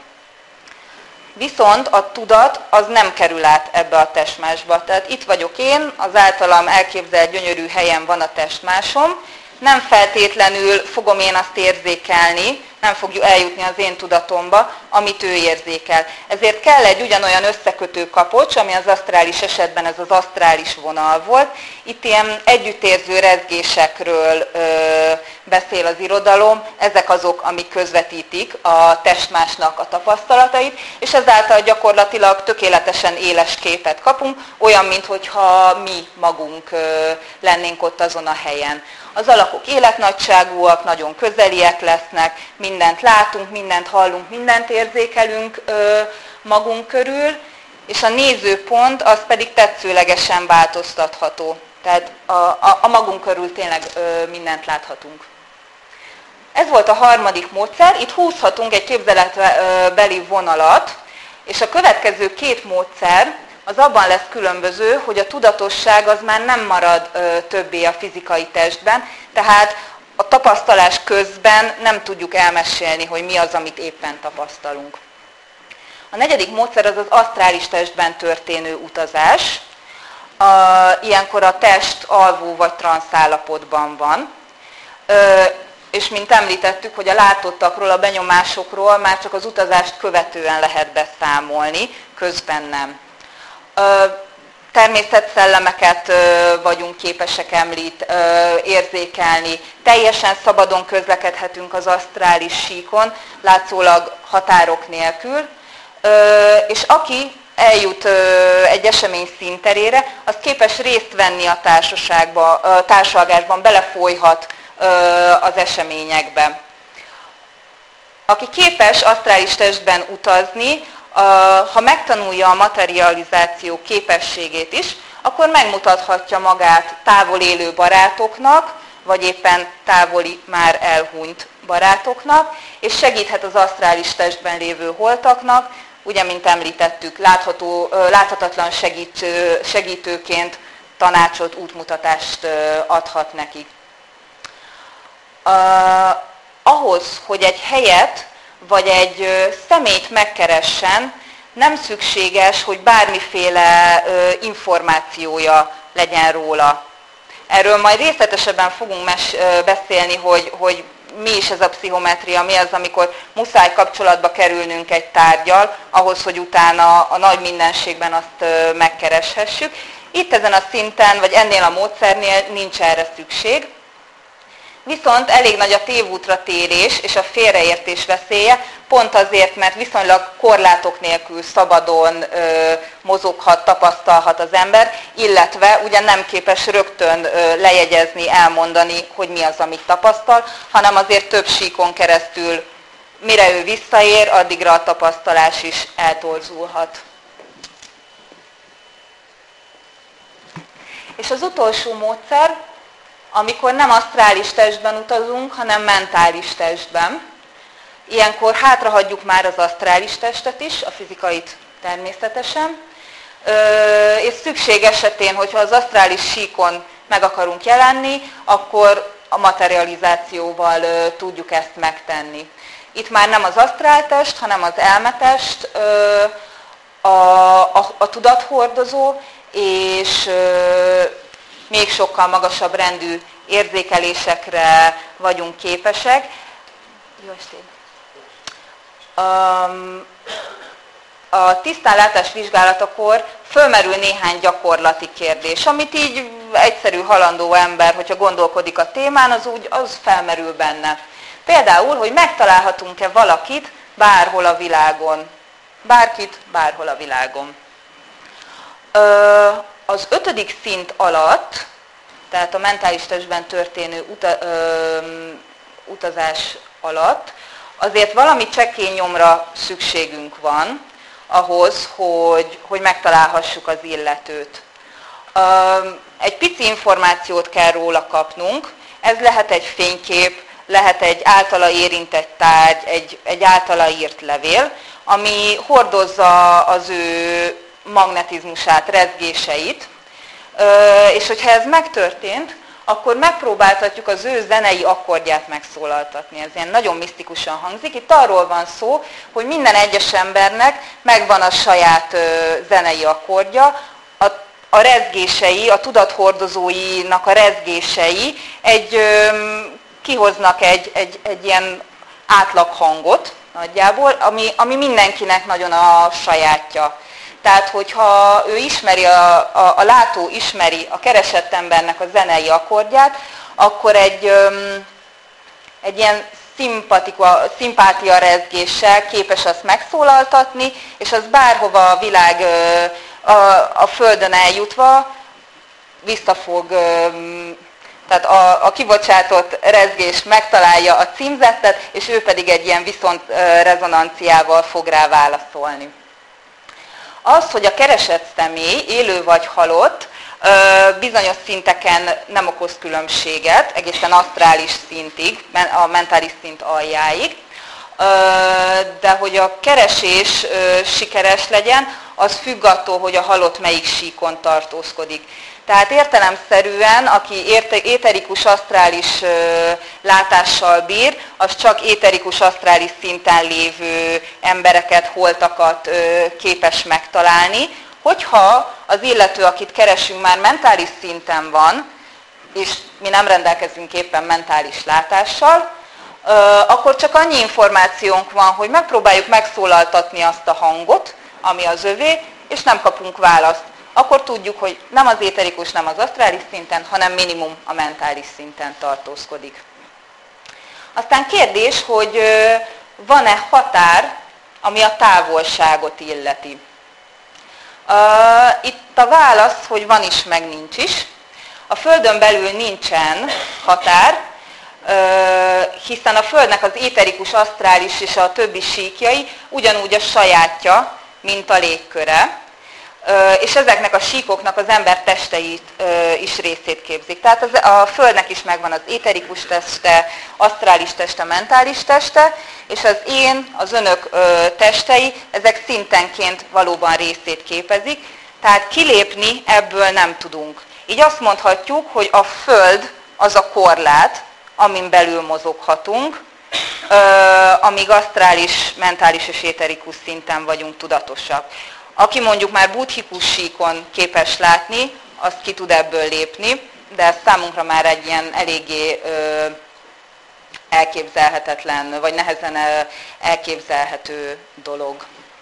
Viszont a tudat az nem kerül át ebbe a testmásba. Tehát itt vagyok én, az általam elképzelt gyönyörű helyen van a testmásom, nem feltétlenül fogom én azt érzékelni, nem fogjuk eljutni az én tudatomba, amit ő érzékel. Ezért kell egy ugyanolyan összekötő kapocs, ami az asztrális esetben ez az asztrális vonal volt. Itt ilyen együttérző rezgésekről ö, beszél az irodalom, ezek azok, amik közvetítik a testmásnak a tapasztalatait, és ezáltal gyakorlatilag tökéletesen éles képet kapunk, olyan, mintha mi magunk ö, lennénk ott azon a helyen. Az alakok életnagyságúak, nagyon közeliek lesznek, mindent látunk, mindent hallunk, mindent érzékelünk ö, magunk körül, és a nézőpont az pedig tetszőlegesen változtatható. Tehát a, a, a magunk körül tényleg ö, mindent láthatunk. Ez volt a harmadik módszer, itt húzhatunk egy képzeletbeli vonalat, és a következő két módszer az abban lesz különböző, hogy a tudatosság az már nem marad ö, többé a fizikai testben, tehát a tapasztalás közben nem tudjuk elmesélni, hogy mi az, amit éppen tapasztalunk. A negyedik módszer az az asztrális testben történő utazás. A, ilyenkor a test alvó vagy transz állapotban van. Ö, és mint említettük, hogy a látottakról, a benyomásokról már csak az utazást követően lehet beszámolni, közben nem. Ö, természetszellemeket vagyunk képesek említ, érzékelni, teljesen szabadon közlekedhetünk az asztrális síkon, látszólag határok nélkül, és aki eljut egy esemény színterére, az képes részt venni a társaságba, társalgásban, belefolyhat az eseményekbe. Aki képes asztrális testben utazni, ha megtanulja a materializáció képességét is, akkor megmutathatja magát távol élő barátoknak, vagy éppen távoli, már elhunyt barátoknak, és segíthet az asztrális testben lévő holtaknak, ugye, mint említettük, látható, láthatatlan segítő, segítőként tanácsot, útmutatást adhat nekik. Ahhoz, hogy egy helyet vagy egy személyt megkeressen, nem szükséges, hogy bármiféle információja legyen róla. Erről majd részletesebben fogunk mes- beszélni, hogy, hogy mi is ez a pszichometria, mi az, amikor muszáj kapcsolatba kerülnünk egy tárggyal, ahhoz, hogy utána a nagy mindenségben azt megkereshessük. Itt ezen a szinten, vagy ennél a módszernél nincs erre szükség. Viszont elég nagy a tévútra térés és a félreértés veszélye, pont azért, mert viszonylag korlátok nélkül szabadon ö, mozoghat, tapasztalhat az ember, illetve ugye nem képes rögtön ö, lejegyezni, elmondani, hogy mi az, amit tapasztal, hanem azért több síkon keresztül, mire ő visszaér, addigra a tapasztalás is eltorzulhat. És az utolsó módszer, amikor nem asztrális testben utazunk, hanem mentális testben. Ilyenkor hátrahagyjuk már az asztrális testet is, a fizikait természetesen, és szükség esetén, hogyha az asztrális síkon meg akarunk jelenni, akkor a materializációval tudjuk ezt megtenni. Itt már nem az asztráltest, hanem az elmetest, a, a, a tudathordozó, és még sokkal magasabb rendű érzékelésekre vagyunk képesek. Jó estét! A tisztánlátás vizsgálatakor fölmerül néhány gyakorlati kérdés, amit így egyszerű halandó ember, hogyha gondolkodik a témán, az úgy az felmerül benne. Például, hogy megtalálhatunk-e valakit bárhol a világon. Bárkit bárhol a világon. Az ötödik szint alatt, tehát a mentális testben történő uta, ö, utazás alatt, azért valami csekély nyomra szükségünk van ahhoz, hogy, hogy megtalálhassuk az illetőt. Ö, egy pici információt kell róla kapnunk, ez lehet egy fénykép, lehet egy általa érintett tárgy, egy, egy általa írt levél, ami hordozza az ő magnetizmusát, rezgéseit, és hogyha ez megtörtént, akkor megpróbáltatjuk az ő zenei akkordját megszólaltatni. Ez ilyen nagyon misztikusan hangzik. Itt arról van szó, hogy minden egyes embernek megvan a saját zenei akkordja, a, a rezgései, a tudathordozóinak a rezgései egy, kihoznak egy, egy, egy ilyen átlaghangot nagyjából, ami, ami mindenkinek nagyon a sajátja. Tehát, hogyha ő ismeri, a, a, a látó ismeri a keresett embernek a zenei akkordját, akkor egy, egy ilyen szimpátia rezgéssel képes azt megszólaltatni, és az bárhova a világ a, a Földön eljutva vissza fog, tehát a, a kibocsátott rezgés megtalálja a címzettet, és ő pedig egy ilyen viszont rezonanciával fog rá válaszolni. Az, hogy a keresett személy, élő vagy halott, bizonyos szinteken nem okoz különbséget, egészen asztrális szintig, a mentális szint aljáig, de hogy a keresés sikeres legyen, az függ attól, hogy a halott melyik síkon tartózkodik. Tehát értelemszerűen, aki éterikus asztrális látással bír, az csak éterikus asztrális szinten lévő embereket, holtakat képes megtalálni. Hogyha az illető, akit keresünk, már mentális szinten van, és mi nem rendelkezünk éppen mentális látással, akkor csak annyi információnk van, hogy megpróbáljuk megszólaltatni azt a hangot, ami az övé, és nem kapunk választ. Akkor tudjuk, hogy nem az éterikus, nem az asztrális szinten, hanem minimum a mentális szinten tartózkodik. Aztán kérdés, hogy van-e határ, ami a távolságot illeti. Itt a válasz, hogy van is, meg nincs is. A Földön belül nincsen határ, hiszen a Földnek az éterikus, asztrális és a többi síkjai ugyanúgy a sajátja, mint a légköre, és ezeknek a síkoknak az ember testeit is részét képzik. Tehát az, a Földnek is megvan az éterikus teste, asztrális teste, mentális teste, és az én, az önök testei, ezek szintenként valóban részét képezik, tehát kilépni ebből nem tudunk. Így azt mondhatjuk, hogy a Föld az a korlát, amin belül mozoghatunk, amíg asztrális, mentális és éterikus szinten vagyunk tudatosak. Aki mondjuk már buddhikus síkon képes látni, az ki tud ebből lépni, de ez számunkra már egy ilyen eléggé elképzelhetetlen, vagy nehezen elképzelhető dolog.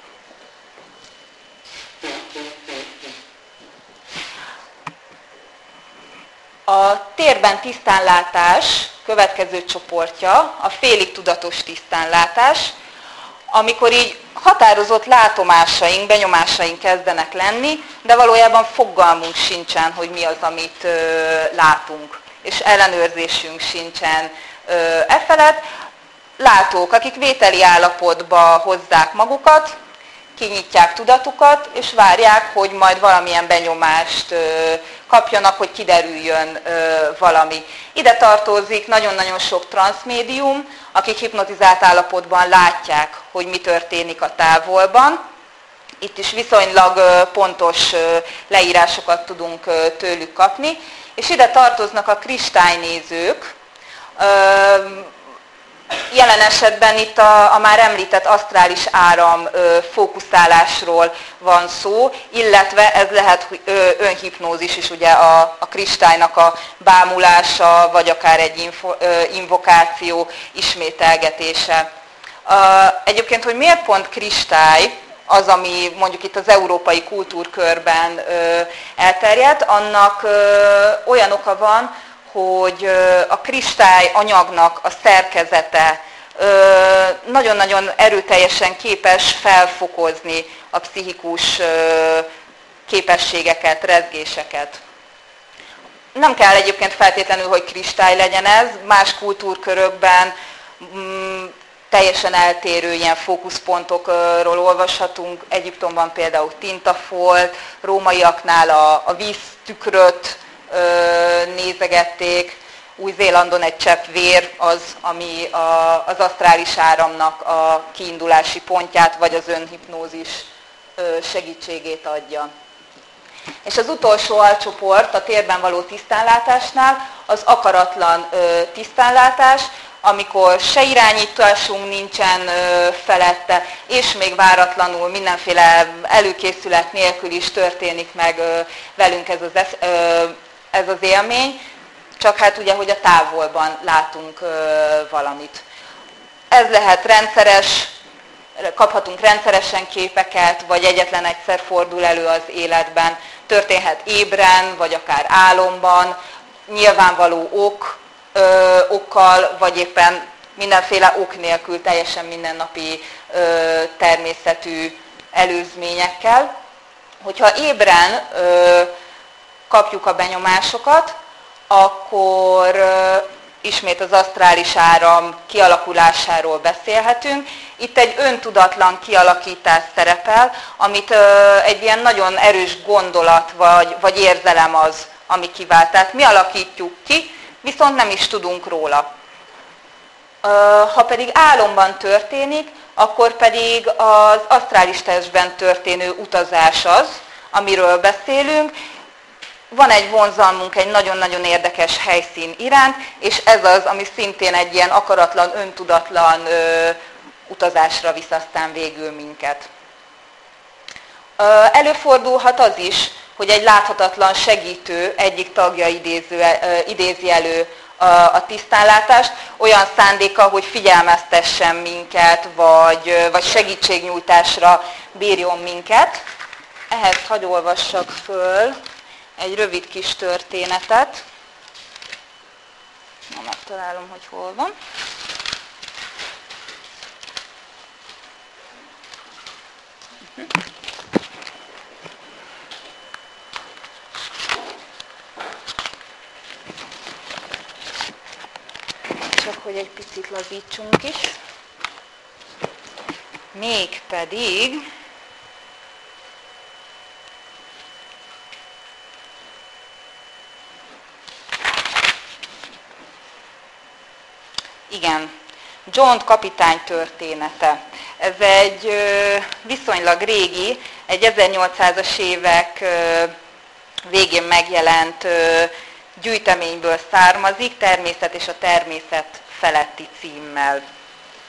A térben tisztánlátás következő csoportja a félig tudatos tisztánlátás, amikor így határozott látomásaink, benyomásaink kezdenek lenni, de valójában fogalmunk sincsen, hogy mi az, amit ö, látunk, és ellenőrzésünk sincsen ö, e felett. Látók, akik vételi állapotba hozzák magukat, kinyitják tudatukat, és várják, hogy majd valamilyen benyomást ö, kapjanak, hogy kiderüljön ö, valami. Ide tartozik nagyon-nagyon sok transzmédium, akik hipnotizált állapotban látják, hogy mi történik a távolban. Itt is viszonylag ö, pontos ö, leírásokat tudunk ö, tőlük kapni, és ide tartoznak a kristálynézők. Ö, Jelen esetben itt a, a már említett asztrális áram ö, fókuszálásról van szó, illetve ez lehet ö, önhipnózis is, ugye a, a kristálynak a bámulása, vagy akár egy info, ö, invokáció ismételgetése. Ö, egyébként, hogy miért pont kristály, az, ami mondjuk itt az európai kultúrkörben ö, elterjedt, annak ö, olyan oka van, hogy a kristály anyagnak a szerkezete nagyon-nagyon erőteljesen képes felfokozni a pszichikus képességeket, rezgéseket. Nem kell egyébként feltétlenül, hogy kristály legyen ez, más kultúrkörökben mm, teljesen eltérő ilyen fókuszpontokról olvashatunk. Egyiptomban például tintafolt, rómaiaknál a, a víztükröt nézegették, Új-Zélandon egy csepp vér az, ami a, az asztrális áramnak a kiindulási pontját, vagy az önhipnózis segítségét adja. És az utolsó alcsoport a térben való tisztánlátásnál az akaratlan tisztánlátás, amikor se irányításunk nincsen felette, és még váratlanul mindenféle előkészület nélkül is történik meg velünk ez az, ez az élmény, csak hát ugye, hogy a távolban látunk valamit. Ez lehet rendszeres, kaphatunk rendszeresen képeket, vagy egyetlen egyszer fordul elő az életben, történhet ébren, vagy akár álomban, nyilvánvaló ok, Ö, okkal, vagy éppen mindenféle ok nélkül, teljesen mindennapi ö, természetű előzményekkel. Hogyha ébren ö, kapjuk a benyomásokat, akkor ö, ismét az asztrális áram kialakulásáról beszélhetünk. Itt egy öntudatlan kialakítás szerepel, amit ö, egy ilyen nagyon erős gondolat vagy, vagy érzelem az, ami kivált. Tehát mi alakítjuk ki, viszont nem is tudunk róla. Ha pedig álomban történik, akkor pedig az asztrális testben történő utazás az, amiről beszélünk. Van egy vonzalmunk egy nagyon-nagyon érdekes helyszín iránt, és ez az, ami szintén egy ilyen akaratlan, öntudatlan ö, utazásra visz aztán végül minket. Ö, előfordulhat az is, hogy egy láthatatlan segítő egyik tagja idéző, idézi elő a tisztánlátást, olyan szándéka, hogy figyelmeztessen minket, vagy, vagy segítségnyújtásra bírjon minket. Ehhez hadd olvassak föl egy rövid kis történetet. Na, megtalálom, hogy hol van. Csak hogy egy picit lazítsunk is. Mégpedig igen, John kapitány története. Ez egy viszonylag régi, egy ezernyolcszázas évek végén megjelent gyűjteményből származik, Természet és a természet feletti címmel.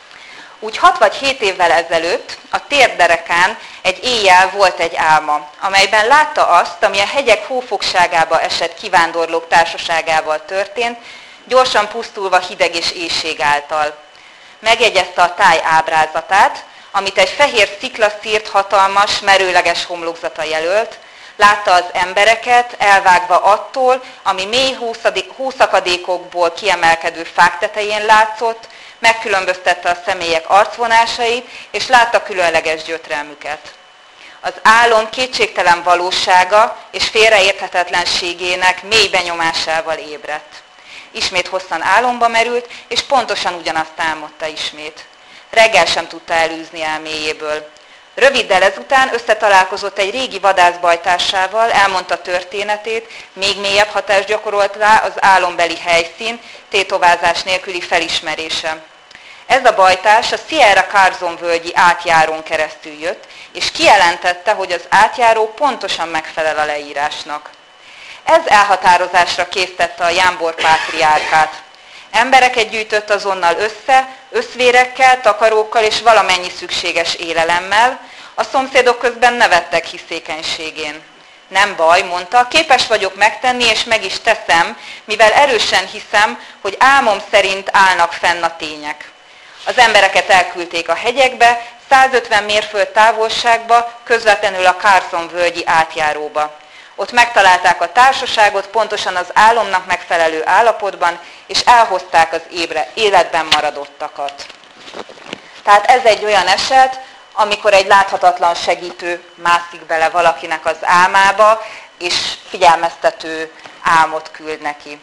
Úgy hat vagy hét évvel ezelőtt a térderekán egy éjjel volt egy álma, amelyben látta azt, ami a hegyek hófogságába esett kivándorlók társaságával történt, gyorsan pusztulva hideg és éhség által. Megjegyezte a táj ábrázatát, amit egy fehér sziklaszírt hatalmas, merőleges homlokzata jelölt, látta az embereket elvágva attól, ami mély hószakadékokból kiemelkedő fák tetején látszott, megkülönböztette a személyek arcvonásait, és látta különleges gyötrelmüket. Az álom kétségtelen valósága és félreérthetetlenségének mély benyomásával ébredt. Ismét hosszan álomba merült, és pontosan ugyanazt álmodta ismét. Reggel sem tudta elűzni elméjéből. Röviddel ezután összetalálkozott egy régi vadászbajtársával, elmondta történetét, még mélyebb hatást gyakorolt rá az álombeli helyszín, tétovázás nélküli felismerése. Ez a bajtárs a Sierra Carson völgyi átjárón keresztül jött, és kijelentette, hogy az átjáró pontosan megfelel a leírásnak. Ez elhatározásra késztette a jámbor pátriárkát. Embereket gyűjtött azonnal össze, összvérekkel, takarókkal és valamennyi szükséges élelemmel, a szomszédok közben nevettek hiszékenységén. Nem baj, mondta, képes vagyok megtenni, és meg is teszem, mivel erősen hiszem, hogy álmom szerint állnak fenn a tények. Az embereket elküldték a hegyekbe, százötven mérföld távolságba, közvetlenül a Carson völgyi átjáróba. Ott megtalálták a társaságot pontosan az álomnak megfelelő állapotban, és elhozták az ébre, életben maradottakat. Tehát ez egy olyan eset, amikor egy láthatatlan segítő mászik bele valakinek az álmába, és figyelmeztető álmot küld neki.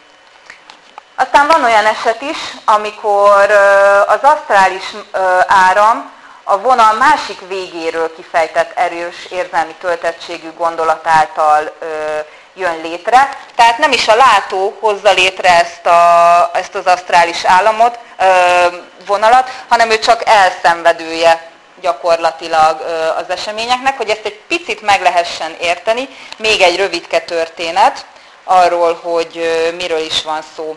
Aztán van olyan eset is, amikor az asztrális áram a vonal másik végéről kifejtett erős érzelmi töltettségű gondolat által ö, jön létre. Tehát nem is a látó hozza létre ezt, a, ezt az asztrális államot, ö, vonalat, hanem ő csak elszenvedője gyakorlatilag ö, az eseményeknek, hogy ezt egy picit meg lehessen érteni. Még egy rövidke történet arról, hogy ö, miről is van szó.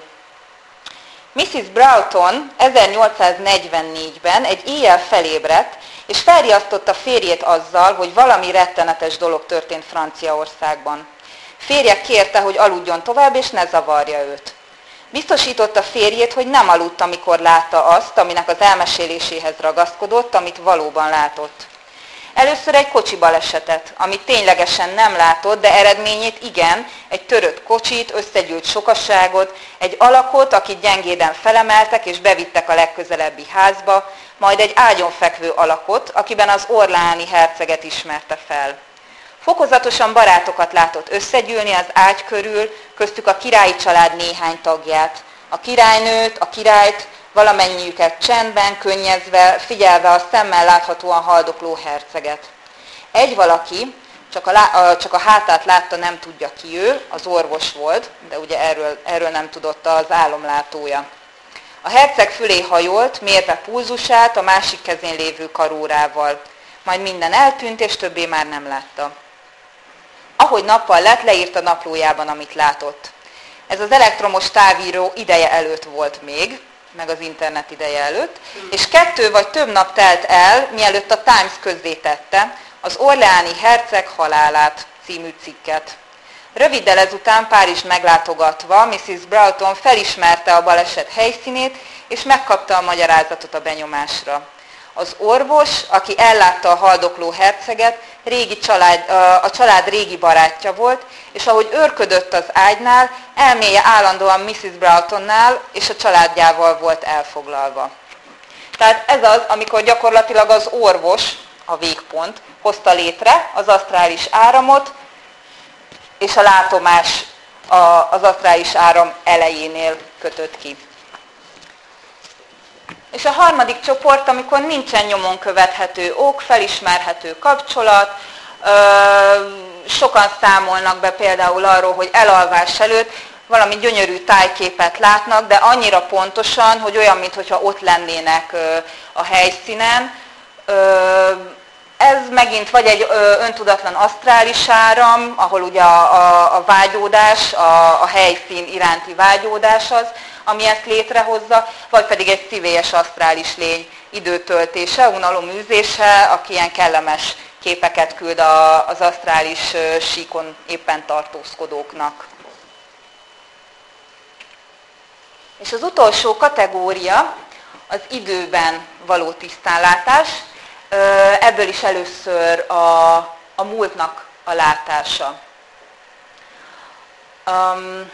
missziz Broughton ezernyolcszáznegyvennégyben egy éjjel felébredt, és felriasztotta férjét azzal, hogy valami rettenetes dolog történt Franciaországban. Férje kérte, hogy aludjon tovább, és ne zavarja őt. Biztosította férjét, hogy nem aludt, amikor látta azt, aminek az elmeséléséhez ragaszkodott, amit valóban látott. Először egy kocsi balesetet, amit ténylegesen nem látott, de eredményét igen, egy törött kocsit, összegyűlt sokaságot, egy alakot, akit gyengéden felemeltek és bevittek a legközelebbi házba, majd egy ágyon fekvő alakot, akiben az orleáni herceget ismerte fel. Fokozatosan barátokat látott összegyűlni az ágy körül, köztük a királyi család néhány tagját, a királynőt, a királyt, valamennyiüket csendben, könnyezve, figyelve a szemmel láthatóan haldokló herceget. Egy valaki, csak a, csak a hátát látta, nem tudja ki ő, az orvos volt, de ugye erről, erről nem tudott az álomlátója. A herceg fölé hajolt, mérve pulzusát a másik kezén lévő karórával. Majd minden eltűnt, és többé már nem látta. Ahogy nappal lett, leírta naplójában, amit látott. Ez az elektromos távíró ideje előtt volt még, meg az internet ideje előtt, és kettő vagy több nap telt el, mielőtt a Times közzétette az orleáni herceg halálát című cikket. Röviddel ezután Párizs meglátogatva missziz Broughton felismerte a baleset helyszínét, és megkapta a magyarázatot a benyomásra. Az orvos, aki ellátta a haldokló herceget, régi család, a család régi barátja volt, és ahogy őrködött az ágynál, elméje állandóan missziz Broughtonnál és a családjával volt elfoglalva. Tehát ez az, amikor gyakorlatilag az orvos, a végpont, hozta létre az asztrális áramot, és a látomás az asztrális áram elejénél kötött ki. És a harmadik csoport, amikor nincsen nyomon követhető ok, felismerhető kapcsolat, sokan számolnak be például arról, hogy elalvás előtt valami gyönyörű tájképet látnak, de annyira pontosan, hogy olyan, mintha ott lennének a helyszínen. Ez megint vagy egy öntudatlan asztrális áram, ahol ugye a, a, a vágyódás, a, a helyszín iránti vágyódás az, ami ezt létrehozza, vagy pedig egy szívélyes asztrális lény időtöltése, unaloműzése, aki ilyen kellemes képeket küld az asztrális síkon éppen tartózkodóknak. És az utolsó kategória az időben való tisztánlátás. Ebből is először a, a múltnak a látása. Um,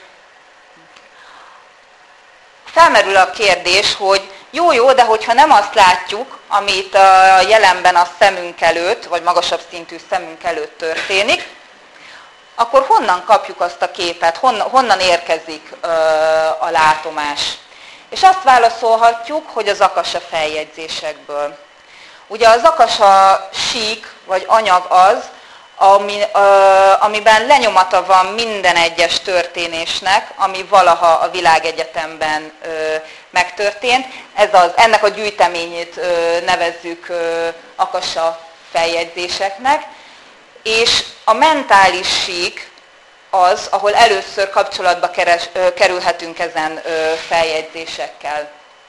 felmerül a kérdés, hogy jó-jó, de hogyha nem azt látjuk, amit a jelenben a szemünk előtt, vagy magasabb szintű szemünk előtt történik, akkor honnan kapjuk azt a képet, honnan, honnan érkezik ö, a látomás? És azt válaszolhatjuk, hogy az akasa feljegyzésekből. Ugye az akasa sík, vagy anyag az, ami, ö, amiben lenyomata van minden egyes történésnek, ami valaha a világegyetemben ö, megtörtént. Ez az, ennek a gyűjteményét ö, nevezzük ö, akasa feljegyzéseknek. És a mentális sík az, ahol először kapcsolatba keres, ö, kerülhetünk ezen ö, feljegyzésekkel.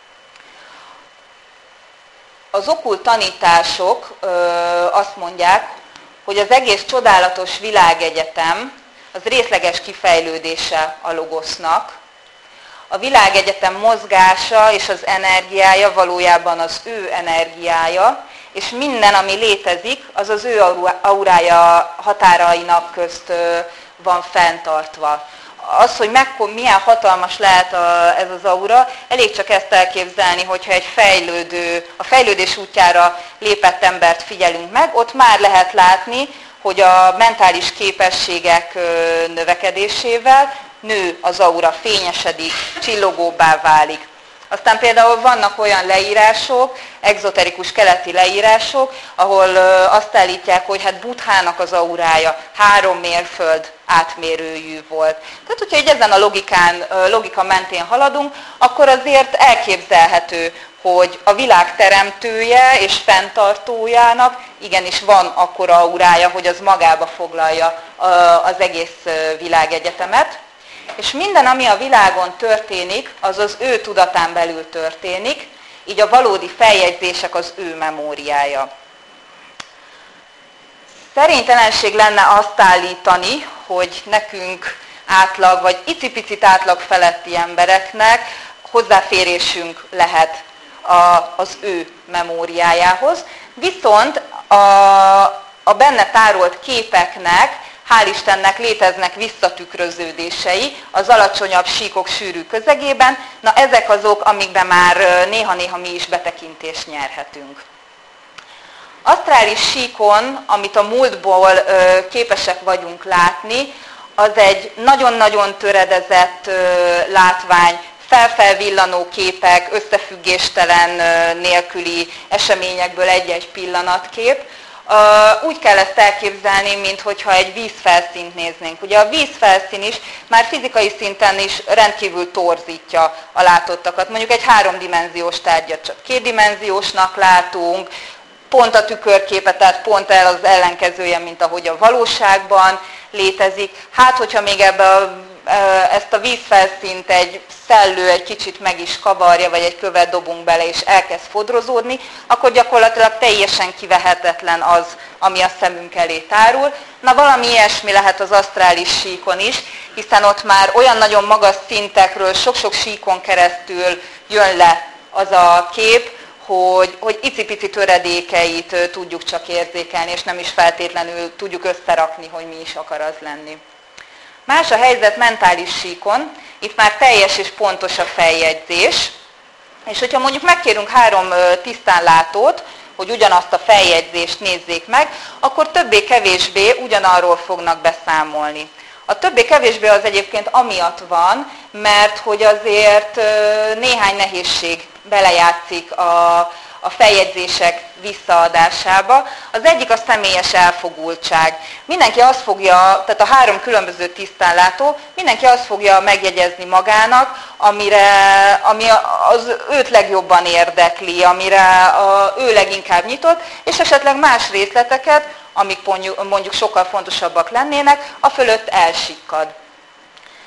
Az okkult tanítások ö, azt mondják, hogy az egész csodálatos világegyetem az részleges kifejlődése a logosznak. A világegyetem mozgása és az energiája valójában az ő energiája, és minden, ami létezik, az az ő aurája határainak közt van fenntartva. Az, hogy mekkor, milyen hatalmas lehet a, ez az aura, elég csak ezt elképzelni, hogyha egy fejlődő, a fejlődés útjára lépett embert figyelünk meg, ott már lehet látni, hogy a mentális képességek növekedésével nő az aura, fényesedik, csillogóbbá válik. Aztán például vannak olyan leírások, egzoterikus keleti leírások, ahol azt állítják, hogy hát Buddhának az aurája három mérföld átmérőjű volt. Tehát, hogyha így ezen a logikán, logika mentén haladunk, akkor azért elképzelhető, hogy a világ teremtője és fenntartójának igenis van akkora aurája, hogy az magába foglalja az egész világegyetemet. És minden, ami a világon történik, az az ő tudatán belül történik, így a valódi feljegyzések az ő memóriája. Szerénytelenség lenne azt állítani, hogy nekünk átlag, vagy icipicit átlag feletti embereknek hozzáférésünk lehet az ő memóriájához. Viszont a, a benne tárolt képeknek, hál' Istennek léteznek visszatükröződései az alacsonyabb síkok sűrű közegében. Na ezek azok, amikben már néha-néha mi is betekintést nyerhetünk. Asztrális síkon, amit a múltból képesek vagyunk látni, az egy nagyon-nagyon töredezett látvány, felfelvillanó képek, összefüggéstelen nélküli eseményekből egy-egy pillanatkép. Úgy kell ezt elképzelni, minthogyha egy vízfelszínt néznénk. Ugye a vízfelszín is már fizikai szinten is rendkívül torzítja a látottakat. Mondjuk egy háromdimenziós tárgyat csak kétdimenziósnak látunk, pont a tükörképe, tehát pont el az ellenkezője, mint ahogy a valóságban létezik. Hát, hogyha még ebbe a, ezt a vízfelszínt egy szellő egy kicsit meg is kavarja, vagy egy követ dobunk bele, és elkezd fodrozódni, akkor gyakorlatilag teljesen kivehetetlen az, ami a szemünk elé tárul. Na, valami ilyesmi lehet az asztrális síkon is, hiszen ott már olyan nagyon magas szintekről, sok-sok síkon keresztül jön le az a kép, hogy, hogy icipici töredékeit tudjuk csak érzékelni, és nem is feltétlenül tudjuk összerakni, hogy mi is akar az lenni. Más a helyzet mentális síkon, itt már teljes és pontos a feljegyzés, és hogyha mondjuk megkérünk három tisztánlátót, hogy ugyanazt a feljegyzést nézzék meg, akkor többé-kevésbé ugyanarról fognak beszámolni. A többé-kevésbé az egyébként amiatt van, mert hogy azért néhány nehézség belejátszik a, a feljegyzések visszaadásába. Az egyik a személyes elfogultság. Mindenki azt fogja, tehát a három különböző tisztánlátó, mindenki azt fogja megjegyezni magának, amire, ami az őt legjobban érdekli, amire a, ő leginkább nyitott, és esetleg más részleteket, amik mondjuk sokkal fontosabbak lennének, a fölött elsikkad.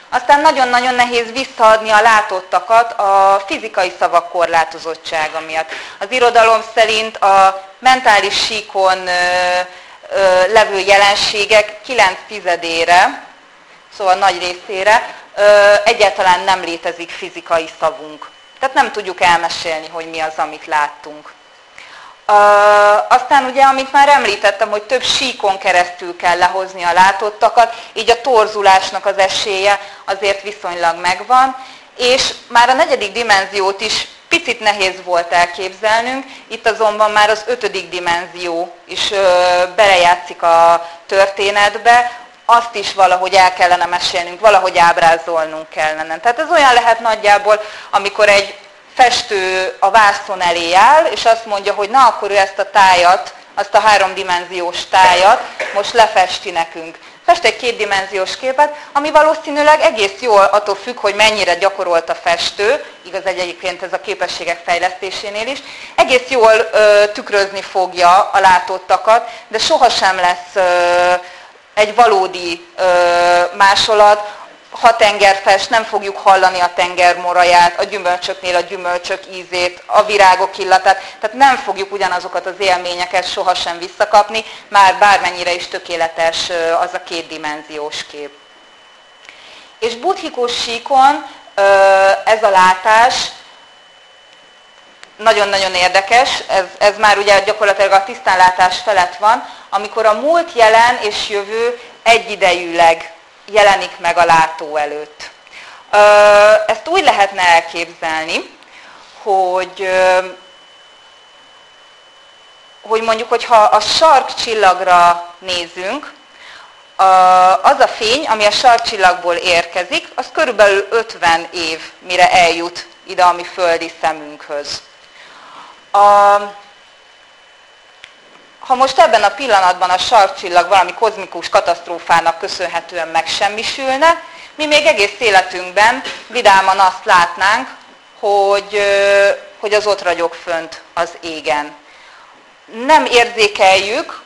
Aztán nagyon-nagyon nehéz visszaadni a látottakat a fizikai szavak korlátozottsága miatt. Az irodalom szerint a mentális síkon ö, ö, levő jelenségek kilenc tizedére, szóval nagy részére ö, egyáltalán nem létezik fizikai szavunk. Tehát nem tudjuk elmesélni, hogy mi az, amit láttunk. Uh, aztán ugye, amit már említettem, hogy több síkon keresztül kell lehozni a látottakat, így a torzulásnak az esélye azért viszonylag megvan, és már a negyedik dimenziót is picit nehéz volt elképzelnünk, itt azonban már az ötödik dimenzió is uh, belejátszik a történetbe, azt is valahogy el kellene mesélnünk, valahogy ábrázolnunk kellene. Tehát ez olyan lehet nagyjából, amikor egy festő a vászon elé áll, és azt mondja, hogy na, akkor ő ezt a tájat, azt a háromdimenziós tájat most lefesti nekünk. Fest egy kétdimenziós képet, ami valószínűleg egész jól attól függ, hogy mennyire gyakorolt a festő, igaz egyébként ez a képességek fejlesztésénél is, egész jól ö, tükrözni fogja a látottakat, de sohasem lesz ö, egy valódi ö, másolat. Ha tenger fest, nem fogjuk hallani a tenger moraját, a gyümölcsöknél a gyümölcsök ízét, a virágok illatát, tehát nem fogjuk ugyanazokat az élményeket sohasem visszakapni, már bármennyire is tökéletes az a kétdimenziós kép. És buddhikus síkon ez a látás nagyon-nagyon érdekes, ez, ez már ugye gyakorlatilag a tisztánlátás felett van, amikor a múlt, jelen és jövő egyidejűleg jelenik meg a látó előtt. Ezt úgy lehetne elképzelni, hogy, hogy mondjuk, hogyha a sarkcsillagra nézünk, az a fény, ami a sarkcsillagból érkezik, az körülbelül ötven év, mire eljut ide a mi földi szemünkhöz. Ha most ebben a pillanatban a sarkcsillag valami kozmikus katasztrófának köszönhetően megsemmisülne, mi még egész életünkben vidáman azt látnánk, hogy, hogy az ott ragyog fönt az égen. Nem érzékeljük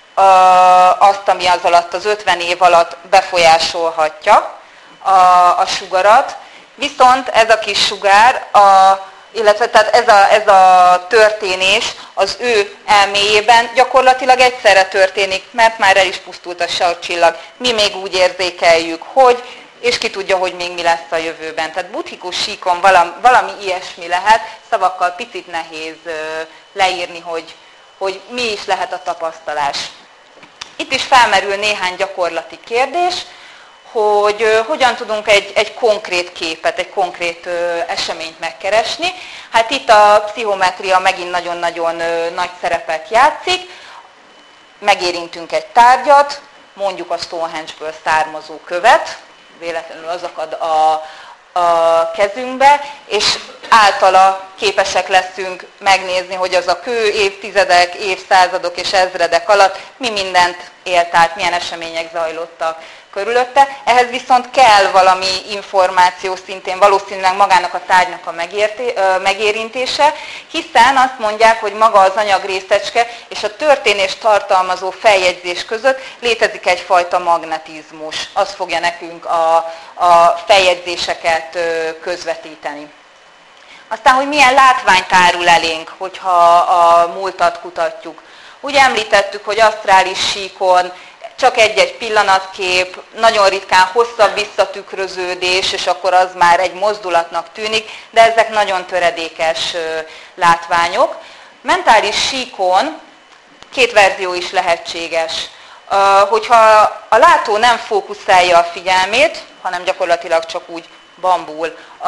azt, ami az alatt, az ötven év alatt befolyásolhatja a, a sugarat, viszont ez a kis sugár, a illetve tehát ez a, ez a történés az ő elméjében gyakorlatilag egyszerre történik, mert már el is pusztult a sarkcsillag. Mi még úgy érzékeljük, hogy, és ki tudja, hogy még mi lesz a jövőben. Tehát buddhikus síkon valami, valami ilyesmi lehet, szavakkal picit nehéz leírni, hogy, hogy mi is lehet a tapasztalás. Itt is felmerül néhány gyakorlati kérdés, hogy uh, hogyan tudunk egy, egy konkrét képet, egy konkrét uh, eseményt megkeresni. Hát itt a pszichometria megint nagyon-nagyon uh, nagy szerepet játszik. Megérintünk egy tárgyat, mondjuk a Stonehenge-ből származó követ, véletlenül az akad a, a kezünkbe, és általa képesek leszünk megnézni, hogy az a kő évtizedek, évszázadok és ezredek alatt mi mindent élt át, milyen események zajlottak körülötte. Ehhez viszont kell valami információ, szintén valószínűleg magának a tárgynak a megérté, megérintése, hiszen azt mondják, hogy maga az anyagrészecske és a történést tartalmazó feljegyzés között létezik egyfajta magnetizmus. Az fogja nekünk a, a feljegyzéseket közvetíteni. Aztán, hogy milyen látvány tárul elénk, hogyha a múltat kutatjuk. Úgy említettük, hogy asztrális síkon csak egy-egy pillanatkép, nagyon ritkán hosszabb visszatükröződés, és akkor az már egy mozdulatnak tűnik, de ezek nagyon töredékes látványok. Mentális síkon két verzió is lehetséges. Hogyha a látó nem fókuszálja a figyelmét, hanem gyakorlatilag csak úgy bambul a,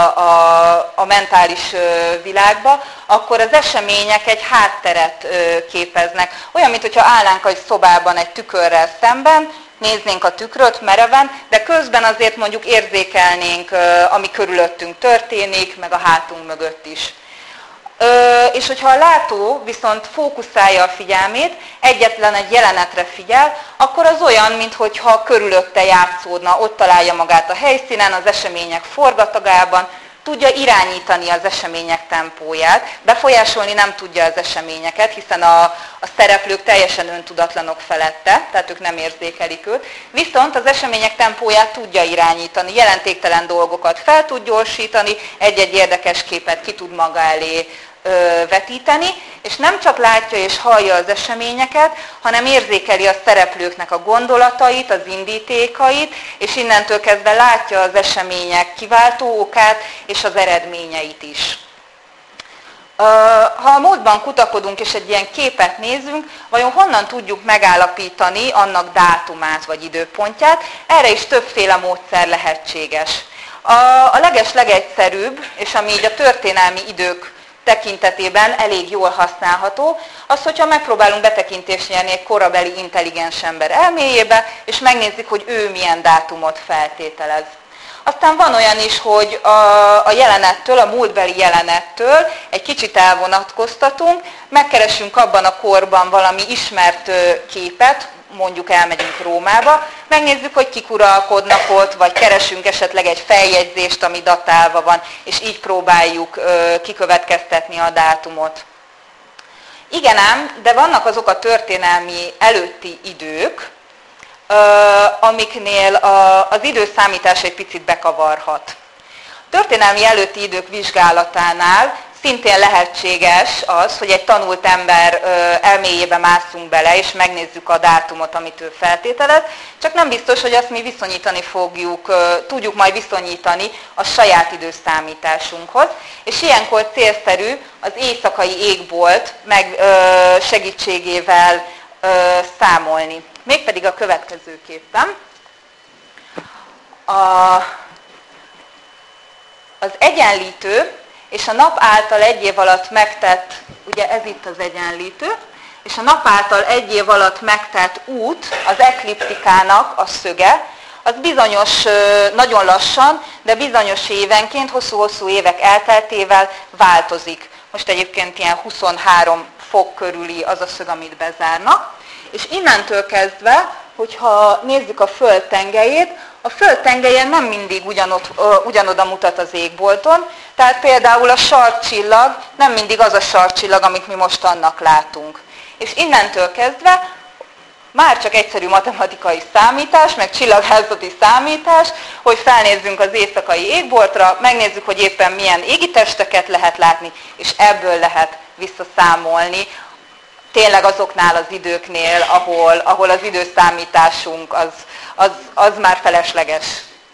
a, a mentális világba, akkor az események egy hátteret képeznek. Olyan, mintha állnánk egy szobában egy tükörrel szemben, néznénk a tükröt mereven, de közben azért mondjuk érzékelnénk, ami körülöttünk történik, meg a hátunk mögött is. És hogyha a látó viszont fókuszálja a figyelmét, egyetlen egy jelenetre figyel, akkor az olyan, mintha körülötte játszódna, ott találja magát a helyszínen, az események forgatagában, tudja irányítani az események tempóját, befolyásolni nem tudja az eseményeket, hiszen a, a szereplők teljesen öntudatlanok felette, tehát ők nem érzékelik őt, viszont az események tempóját tudja irányítani, jelentéktelen dolgokat fel tud gyorsítani, egy-egy érdekes képet ki tud maga elé vetíteni, és nem csak látja és hallja az eseményeket, hanem érzékeli a szereplőknek a gondolatait, az indítékait, és innentől kezdve látja az események kiváltó okát és az eredményeit is. Ha a múltban kutakodunk és egy ilyen képet nézünk, vajon honnan tudjuk megállapítani annak dátumát vagy időpontját? Erre is többféle módszer lehetséges. A leges-legegyszerűbb, és ami így a történelmi idők tekintetében elég jól használható, az, hogyha megpróbálunk betekintést nyerni egy korabeli intelligens ember elméjébe, és megnézzük, hogy ő milyen dátumot feltételez. Aztán van olyan is, hogy a, a jelenettől, a múltbeli jelenettől egy kicsit elvonatkoztatunk, megkeresünk abban a korban valami ismert képet, mondjuk elmegyünk Rómába, megnézzük, hogy kik uralkodnak ott, vagy keresünk esetleg egy feljegyzést, ami datálva van, és így próbáljuk kikövetkeztetni a dátumot. Igen ám, de vannak azok a történelmi előtti idők, amiknél az időszámítás egy picit bekavarhat. A történelmi előtti idők vizsgálatánál szintén lehetséges az, hogy egy tanult ember elméjébe másszunk bele, és megnézzük a dátumot, amit ő feltételez, csak nem biztos, hogy azt mi viszonyítani fogjuk, tudjuk majd viszonyítani a saját időszámításunkhoz, és ilyenkor célszerű az éjszakai égbolt meg segítségével számolni. Mégpedig a következőképpen. A, az egyenlítő és a nap által egy év alatt megtett, ugye ez itt az egyenlítő, és a nap által egy év alatt megtett út, az ekliptikának a szöge, az bizonyos, nagyon lassan, de bizonyos évenként, hosszú-hosszú évek elteltével változik. Most egyébként ilyen huszonhárom fok körüli az a szög, amit bezárnak. És innentől kezdve, hogyha nézzük a Föld tengelyét, a Föld tengelyen nem mindig ugyanott, ugyanoda mutat az égbolton, tehát például a sarkcsillag nem mindig az a sarkcsillag, amit mi most annak látunk. És innentől kezdve már csak egyszerű matematikai számítás, meg csillagászati számítás, hogy felnézzünk az éjszakai égboltra, megnézzük, hogy éppen milyen égitesteket lehet látni, és ebből lehet visszaszámolni, tényleg azoknál az időknél, ahol, ahol az időszámításunk az, az, az már felesleges.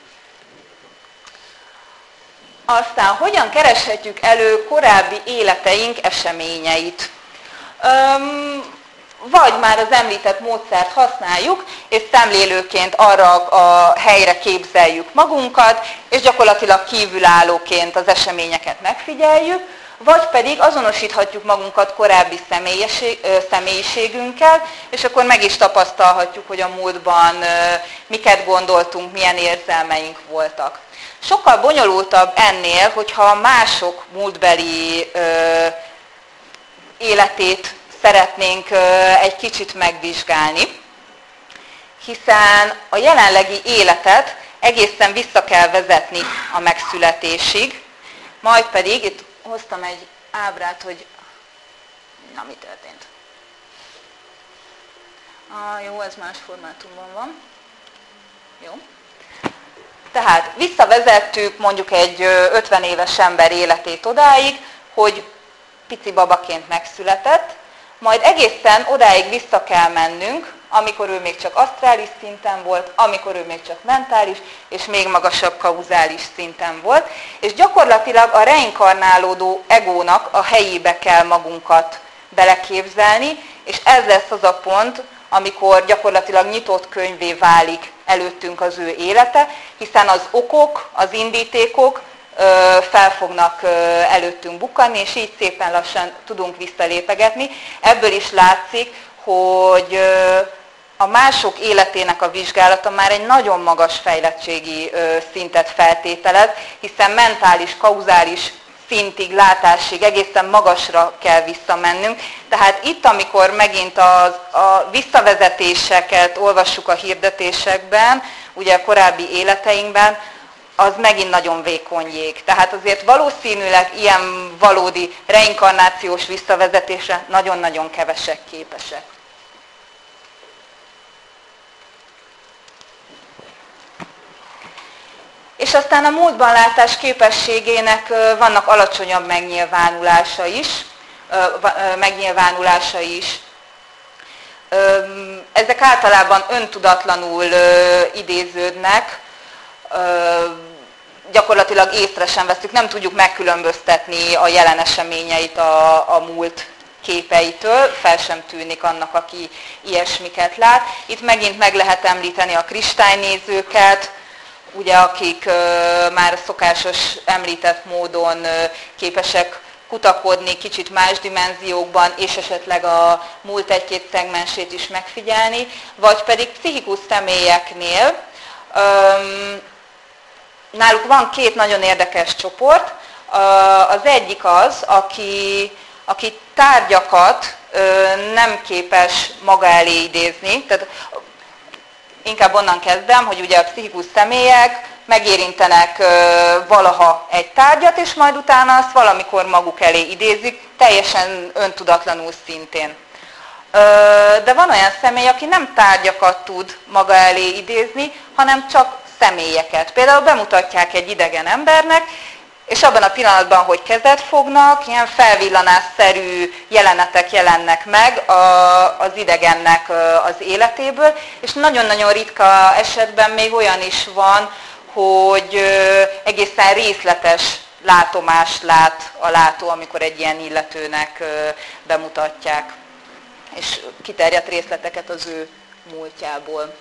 Aztán hogyan kereshetjük elő korábbi életeink eseményeit? Öm, vagy már az említett módszert használjuk, és szemlélőként arra a helyre képzeljük magunkat, és gyakorlatilag kívülállóként az eseményeket megfigyeljük, vagy pedig azonosíthatjuk magunkat korábbi személyiségünkkel, és akkor meg is tapasztalhatjuk, hogy a múltban miket gondoltunk, milyen érzelmeink voltak. Sokkal bonyolultabb ennél, hogyha mások múltbeli életét szeretnénk egy kicsit megvizsgálni, hiszen a jelenlegi életet egészen vissza kell vezetni a megszületésig, majd pedig itt hoztam egy ábrát, hogy na, mi történt. Ah, jó, ez más formátumban van. Jó. Tehát visszavezettük mondjuk egy ötven éves ember életét odáig, hogy pici babaként megszületett, majd egészen odáig vissza kell mennünk, amikor ő még csak asztrális szinten volt, amikor ő még csak mentális, és még magasabb kauzális szinten volt, és gyakorlatilag a reinkarnálódó egónak a helyébe kell magunkat beleképzelni, és ez lesz az a pont, amikor gyakorlatilag nyitott könyvé válik előttünk az ő élete, hiszen az okok, az indítékok fel fognak előttünk bukkanni, és így szépen lassan tudunk visszalépegetni. Ebből is látszik, hogy a mások életének a vizsgálata már egy nagyon magas fejlettségi szintet feltételez, hiszen mentális, kauzális szintig, látásig egészen magasra kell visszamennünk. Tehát itt, amikor megint az, a visszavezetéseket olvassuk a hirdetésekben, ugye a korábbi életeinkben, az megint nagyon vékony jég. Tehát azért valószínűleg ilyen valódi reinkarnációs visszavezetésre nagyon-nagyon kevesek képesek. És aztán a múltban látás képességének vannak alacsonyabb megnyilvánulása is, megnyilvánulásai is. Ezek általában öntudatlanul idéződnek, gyakorlatilag észre sem veszük, nem tudjuk megkülönböztetni a jelen eseményeit a, a múlt képeitől, fel sem tűnik annak, aki ilyesmiket lát. Itt megint meg lehet említeni a kristálynézőket, ugye, akik már szokásos említett módon képesek kutakodni kicsit más dimenziókban, és esetleg a múlt egy-két szegmensét is megfigyelni, vagy pedig pszichikus személyeknél. Náluk van két nagyon érdekes csoport. Az egyik az, aki, aki tárgyakat nem képes maga elé idézni. Tehát inkább onnan kezdem, hogy ugye a pszichikus személyek megérintenek valaha egy tárgyat, és majd utána azt valamikor maguk elé idézik, teljesen öntudatlanul szintén. De van olyan személy, aki nem tárgyakat tud maga elé idézni, hanem csak személyeket. Például bemutatják egy idegen embernek, és abban a pillanatban, hogy kezet fognak, ilyen felvillanásszerű jelenetek jelennek meg az idegennek az életéből, és nagyon-nagyon ritka esetben még olyan is van, hogy egészen részletes látomást lát a látó, amikor egy ilyen illetőnek bemutatják, és kiterjedt részleteket az ő múltjából.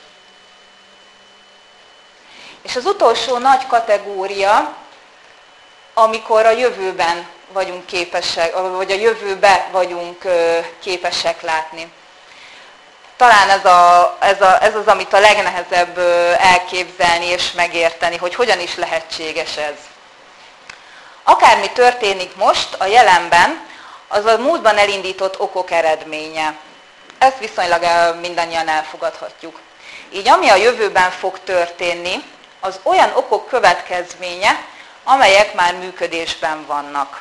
És az utolsó nagy kategória, amikor a jövőben vagyunk képesek, vagy a jövőbe vagyunk képesek látni. Talán ez, a, ez, a, ez az, amit a legnehezebb elképzelni és megérteni, hogy hogyan is lehetséges ez. Akármi történik most a jelenben, az a múltban elindított okok eredménye. Ezt viszonylag mindannyian elfogadhatjuk. Így ami a jövőben fog történni, az olyan okok következménye, amelyek már működésben vannak.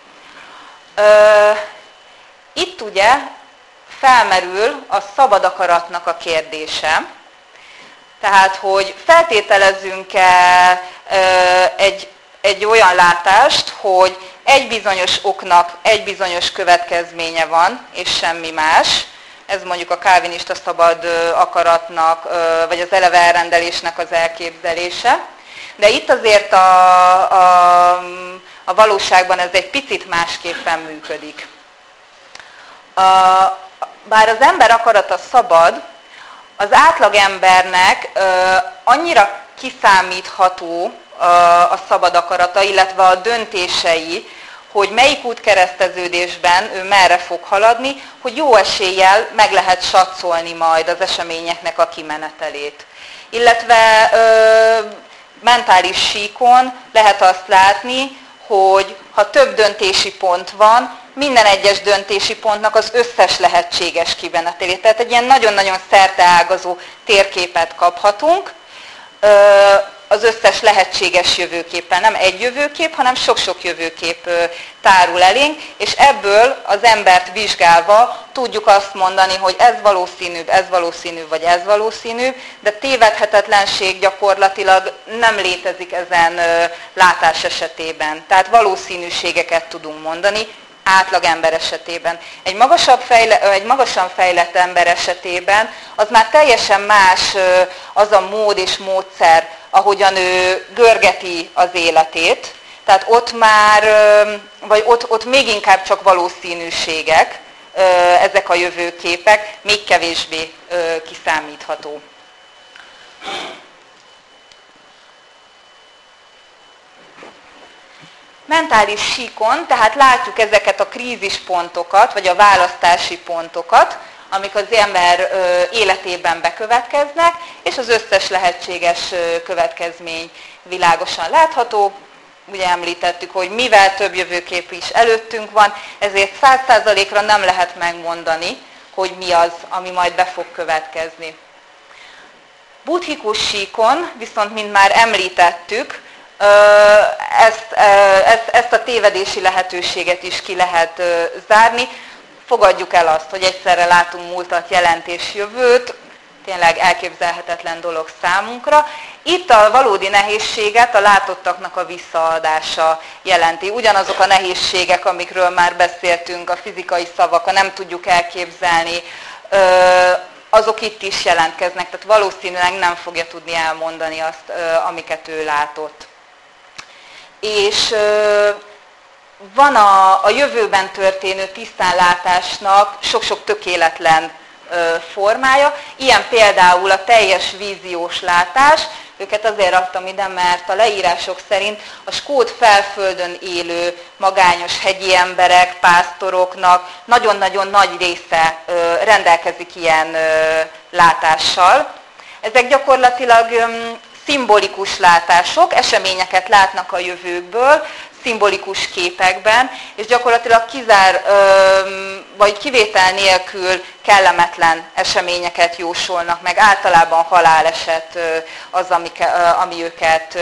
Itt ugye felmerül a szabad akaratnak a kérdése, tehát hogy feltételezünk-e egy, egy olyan látást, hogy egy bizonyos oknak egy bizonyos következménye van, és semmi más. Ez mondjuk a kálvinista szabad akaratnak, vagy az eleve elrendelésnek az elképzelése. De itt azért a, a, a valóságban ez egy picit másképpen működik. A, bár az ember akarata szabad, az átlagembernek annyira kiszámítható a szabad akarata, illetve a döntései, hogy melyik útkereszteződésben ő merre fog haladni, hogy jó eséllyel meg lehet satszolni majd az eseményeknek a kimenetelét. Illetve ö, mentális síkon lehet azt látni, hogy ha több döntési pont van, minden egyes döntési pontnak az összes lehetséges kimenetelét. Tehát egy ilyen nagyon-nagyon szerteágazó térképet kaphatunk, ö, az összes lehetséges jövőképpel. Nem egy jövőkép, hanem sok-sok jövőkép tárul elénk, és ebből az embert vizsgálva tudjuk azt mondani, hogy ez valószínűbb, ez valószínűbb, vagy ez valószínűbb, de tévedhetetlenség gyakorlatilag nem létezik ezen látás esetében. Tehát valószínűségeket tudunk mondani átlag ember esetében. Egy, magasabb fejle, egy magasan fejlett ember esetében az már teljesen más az a mód és módszer, ahogyan ő görgeti az életét. Tehát ott már, vagy ott, ott még inkább csak valószínűségek, ezek a jövőképek, még kevésbé kiszámítható. Mentális síkon, tehát látjuk ezeket a krízispontokat, vagy a választási pontokat, amik az ember életében bekövetkeznek, és az összes lehetséges következmény világosan látható. Ugye említettük, hogy mivel több jövőkép is előttünk van, ezért száz százalékra nem lehet megmondani, hogy mi az, ami majd be fog következni. Buddhikus síkon, viszont mint már említettük, Ezt, ezt, ezt a tévedési lehetőséget is ki lehet zárni. Fogadjuk el azt, hogy egyszerre látunk múltat, jelent és jövőt, tényleg elképzelhetetlen dolog számunkra. Itt a valódi nehézséget a látottaknak a visszaadása jelenti. Ugyanazok a nehézségek, amikről már beszéltünk, a fizikai szavak, a nem tudjuk elképzelni, azok itt is jelentkeznek, tehát valószínűleg nem fogja tudni elmondani azt, amiket ő látott. És van a, a jövőben történő tisztánlátásnak sok-sok tökéletlen formája, ilyen például a teljes víziós látás. Őket azért raktam ide, mert a leírások szerint a skót felföldön élő magányos hegyi emberek, pásztoroknak nagyon-nagyon nagy része rendelkezik ilyen látással. Ezek gyakorlatilag szimbolikus látások, eseményeket látnak a jövőkből, szimbolikus képekben, és gyakorlatilag kizár, vagy kivétel nélkül kellemetlen eseményeket jósolnak meg. Általában haláleset az, ami őket,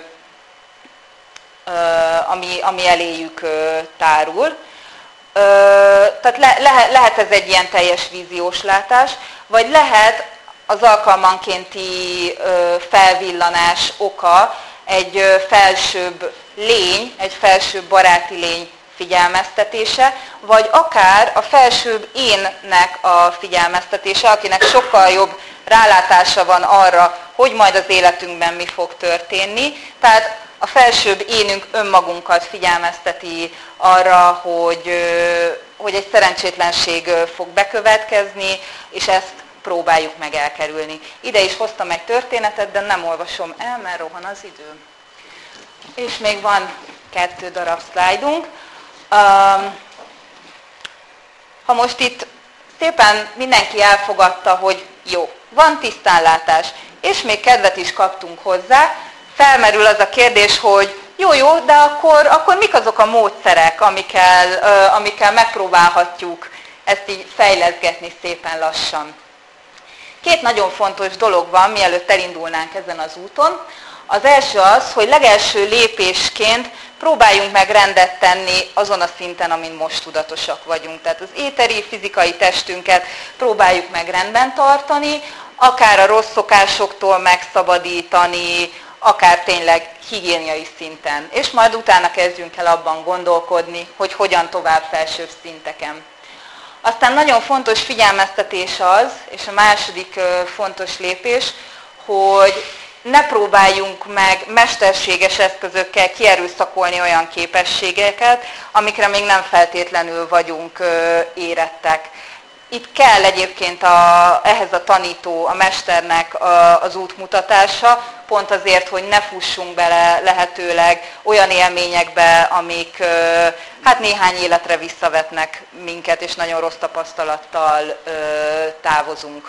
ami, ami eléjük tárul. Tehát le, lehet ez egy ilyen teljes víziós látás, vagy lehet az alkalmankénti felvillanás oka egy felsőbb lény, egy felsőbb baráti lény figyelmeztetése, vagy akár a felsőbb énnek a figyelmeztetése, akinek sokkal jobb rálátása van arra, hogy majd az életünkben mi fog történni. Tehát a felsőbb énünk önmagunkat figyelmezteti arra, hogy, hogy egy szerencsétlenség fog bekövetkezni, és ezt próbáljuk meg elkerülni. Ide is hoztam egy történetet, de nem olvasom el, mert rohan az idő. És még van kettő darab szlájdunk. Ha most itt szépen mindenki elfogadta, hogy jó, van tisztánlátás, és még kedvet is kaptunk hozzá, felmerül az a kérdés, hogy jó, jó, de akkor, akkor mik azok a módszerek, amikkel, amikkel megpróbálhatjuk ezt így fejleszgetni szépen lassan. Két nagyon fontos dolog van, mielőtt elindulnánk ezen az úton. Az első az, hogy legelső lépésként próbáljunk meg rendet tenni azon a szinten, amin most tudatosak vagyunk. Tehát az éteri, fizikai testünket próbáljuk meg rendben tartani, akár a rossz szokásoktól megszabadítani, akár tényleg higiéniai szinten. És majd utána kezdjünk el abban gondolkodni, hogy hogyan tovább felsőbb szinteken. Aztán nagyon fontos figyelmeztetés az, és a második fontos lépés, hogy ne próbáljunk meg mesterséges eszközökkel kierőszakolni olyan képességeket, amikre még nem feltétlenül vagyunk érettek. Itt kell egyébként a, ehhez a tanító, a mesternek a, az útmutatása, pont azért, hogy ne fussunk bele lehetőleg olyan élményekbe, amik hát néhány életre visszavetnek minket, és nagyon rossz tapasztalattal távozunk.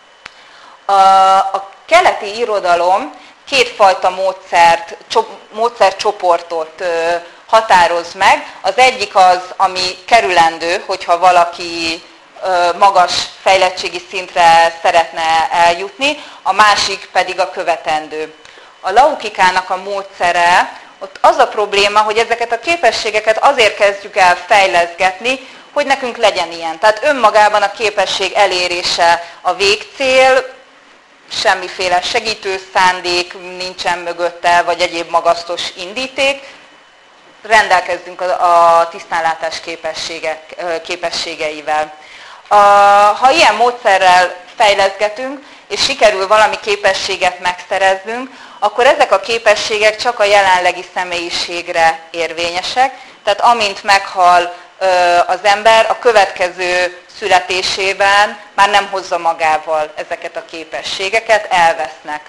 A, a keleti irodalom kétfajta módszert, módszercsoportot határoz meg. Az egyik az, ami kerülendő, hogyha valaki magas fejlettségi szintre szeretne eljutni, a másik pedig a követendő. A laukikának a módszere, ott az a probléma, hogy ezeket a képességeket azért kezdjük el fejleszgetni, hogy nekünk legyen ilyen. Tehát önmagában a képesség elérése a végcél, semmiféle segítő szándék nincsen mögötte, vagy egyéb magasztos indíték, rendelkezzünk a tisztánlátás képességeivel. Ha ilyen módszerrel fejleszgetünk, és sikerül valami képességet megszereznünk, akkor ezek a képességek csak a jelenlegi személyiségre érvényesek, tehát amint meghal az ember, a következő születésében már nem hozza magával ezeket a képességeket, elvesznek.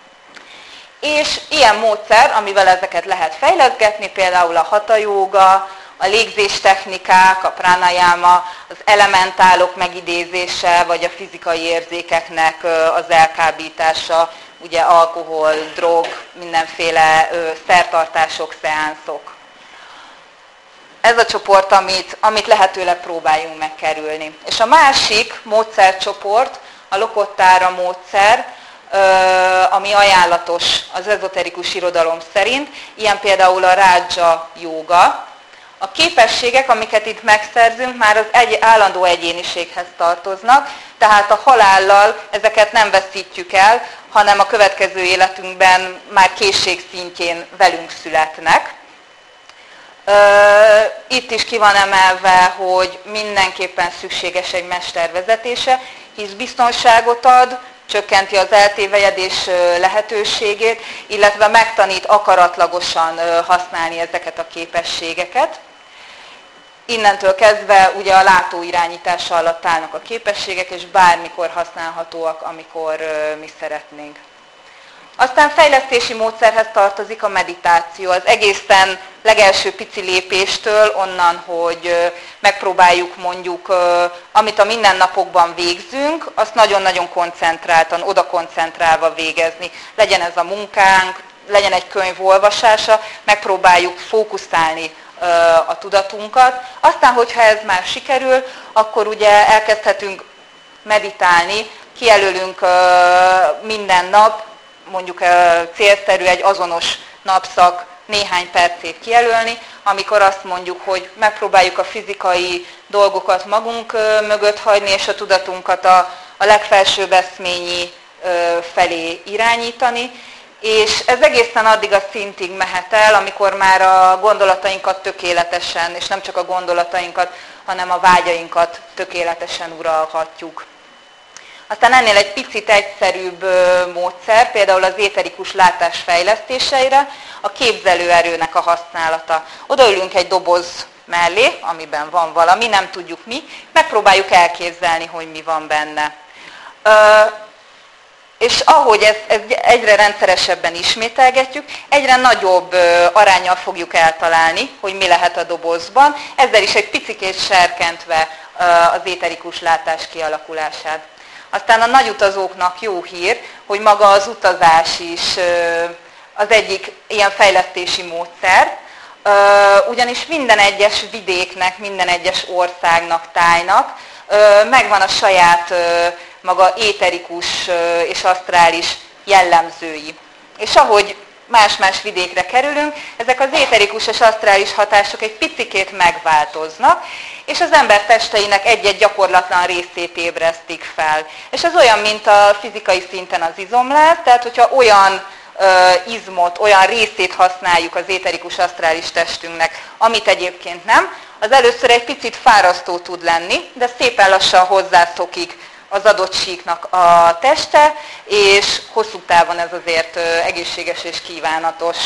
És ilyen módszer, amivel ezeket lehet fejleszgetni, például a hatha jóga, a légzéstechnikák, a pranayama, az elementálok megidézése, vagy a fizikai érzékeknek az elkábítása, ugye alkohol, drog, mindenféle szertartások, szeánszok. Ez a csoport, amit, amit lehetőleg próbáljunk megkerülni. És a másik módszercsoport, a Lokottara módszer, ami ajánlatos az ezoterikus irodalom szerint, ilyen például a rádzsa jóga. A képességek, amiket itt megszerzünk, már az egy, állandó egyéniséghez tartoznak, tehát a halállal ezeket nem veszítjük el, hanem a következő életünkben már készség szintjén velünk születnek. Itt is ki van emelve, hogy mindenképpen szükséges egy mester vezetése, hisz biztonságot ad, csökkenti az eltévejedés lehetőségét, illetve megtanít akaratlagosan használni ezeket a képességeket. Innentől kezdve ugye a látóirányítása alatt állnak a képességek, és bármikor használhatóak, amikor mi szeretnénk. Aztán fejlesztési módszerhez tartozik a meditáció. Az egészen legelső pici lépéstől onnan, hogy megpróbáljuk mondjuk, amit a mindennapokban végzünk, azt nagyon-nagyon koncentráltan, oda koncentrálva végezni. Legyen ez a munkánk, legyen egy könyv olvasása, megpróbáljuk fókuszálni a tudatunkat. Aztán, hogyha ez már sikerül, akkor ugye elkezdhetünk meditálni, kijelölünk minden nap, mondjuk célszerű egy azonos napszak néhány percét kijelölni, amikor azt mondjuk, hogy megpróbáljuk a fizikai dolgokat magunk mögött hagyni, és a tudatunkat a, a legfelsőbb eszményi felé irányítani, és ez egészen addig a szintig mehet el, amikor már a gondolatainkat tökéletesen, és nem csak a gondolatainkat, hanem a vágyainkat tökéletesen uralhatjuk. Aztán ennél egy picit egyszerűbb módszer, például az éterikus látás fejlesztéseire, a képzelőerőnek a használata. Odaülünk egy doboz mellé, amiben van valami, nem tudjuk mi, megpróbáljuk elképzelni, hogy mi van benne. És ahogy ezt, ezt egyre rendszeresebben ismételgetjük, egyre nagyobb aránnyal fogjuk eltalálni, hogy mi lehet a dobozban, ezzel is egy picikét serkentve az éterikus látás kialakulását. Aztán a nagyutazóknak jó hír, hogy maga az utazás is az egyik ilyen fejlesztési módszer, ugyanis minden egyes vidéknek, minden egyes országnak, tájnak megvan a saját maga éterikus és asztrális jellemzői. És ahogy más-más vidékre kerülünk, ezek az éterikus és asztrális hatások egy picikét megváltoznak, és az ember testeinek egy-egy gyakorlatlan részét ébresztik fel. És ez olyan, mint a fizikai szinten az izomláz, tehát hogyha olyan ö, izmot, olyan részét használjuk az éterikus asztrális testünknek, amit egyébként nem, az először egy picit fárasztó tud lenni, de szépen lassan hozzászokik az adott síknak a teste, és hosszú távon ez azért egészséges és kívánatos.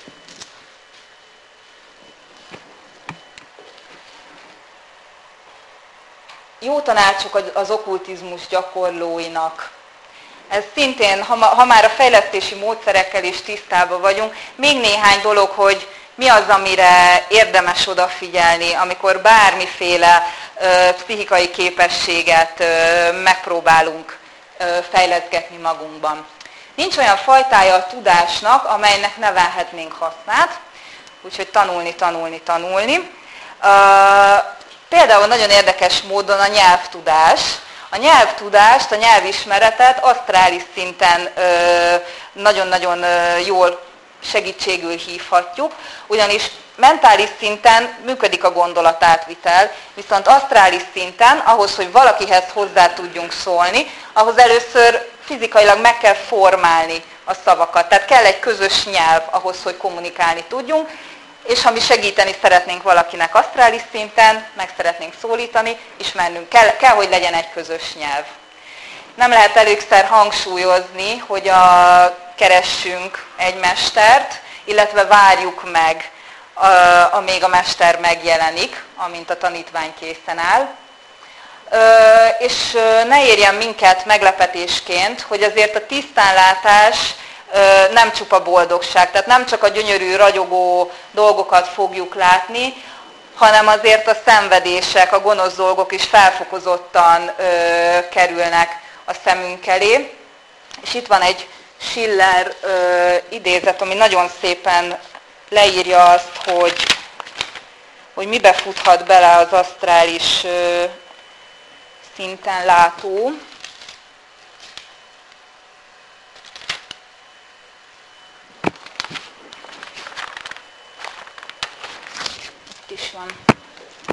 Jó tanácsok az okkultizmus gyakorlóinak. Ez szintén, ha már a fejlesztési módszerekkel is tisztában vagyunk, még néhány dolog, hogy mi az, amire érdemes odafigyelni, amikor bármiféle ö, pszichikai képességet ö, megpróbálunk ö, fejleszgetni magunkban. Nincs olyan fajtája a tudásnak, amelynek ne vehetnénk hasznát, úgyhogy tanulni, tanulni, tanulni. Ö, például nagyon érdekes módon a nyelvtudás. A nyelvtudást, a nyelvismeretet asztrális szinten ö, nagyon-nagyon ö, jól segítségül hívhatjuk, ugyanis mentális szinten működik a gondolatátvitel, viszont asztrális szinten, ahhoz, hogy valakihez hozzá tudjunk szólni, ahhoz először fizikailag meg kell formálni a szavakat. Tehát kell egy közös nyelv ahhoz, hogy kommunikálni tudjunk, és ha mi segíteni szeretnénk valakinek asztrális szinten, meg szeretnénk szólítani, ismernünk kell, kell, hogy legyen egy közös nyelv. Nem lehet elégszer hangsúlyozni, hogy a keressünk egy mestert, illetve várjuk meg, amíg a mester megjelenik, amint a tanítvány készen áll. És ne érjen minket meglepetésként, hogy azért a tisztánlátás nem csupa boldogság, tehát nem csak a gyönyörű, ragyogó dolgokat fogjuk látni, hanem azért a szenvedések, a gonosz dolgok is felfokozottan kerülnek a szemünk elé. És itt van egy Schiller ö, idézet, ami nagyon szépen leírja azt, hogy, hogy mibe futhat bele az asztrális ö, szinten látó.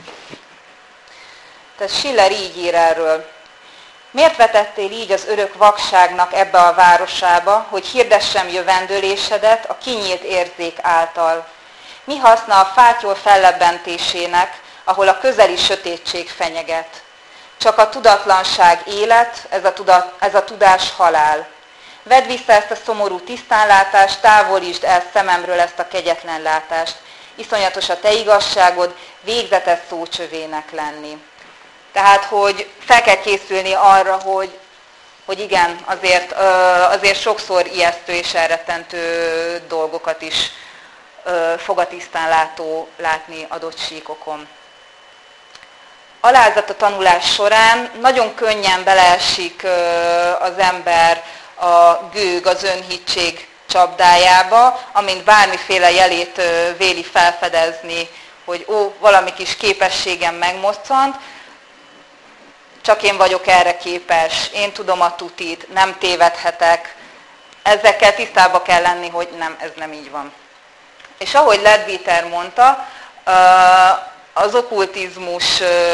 Tehát Schiller így ír erről. Miért vetettél így az örök vakságnak ebbe a városába, hogy hirdessem jövendőlésedet a kinyílt érzék által? Mi haszna a fátyol fellebbentésének, ahol a közeli sötétség fenyeget? Csak a tudatlanság élet, ez a, tudat, ez a tudás halál. Vedd vissza ezt a szomorú tisztánlátást, távolítsd el szememről ezt a kegyetlen látást. Iszonyatos a te igazságod, végzetes szócsövének lenni. Tehát, hogy fel kell készülni arra, hogy, hogy igen, azért, azért sokszor ijesztő és elrettentő dolgokat is fog a tisztánlátó látni adott síkokon. Alázat a tanulás során nagyon könnyen beleesik az ember a gőg, az önhittség csapdájába, amint bármiféle jelét véli felfedezni, hogy ó, valami kis képességem megmoccant, csak én vagyok erre képes, én tudom a tutit, nem tévedhetek. Ezekkel tisztába kell lenni, hogy nem, ez nem így van. És ahogy Leadbeater mondta, az okkultizmus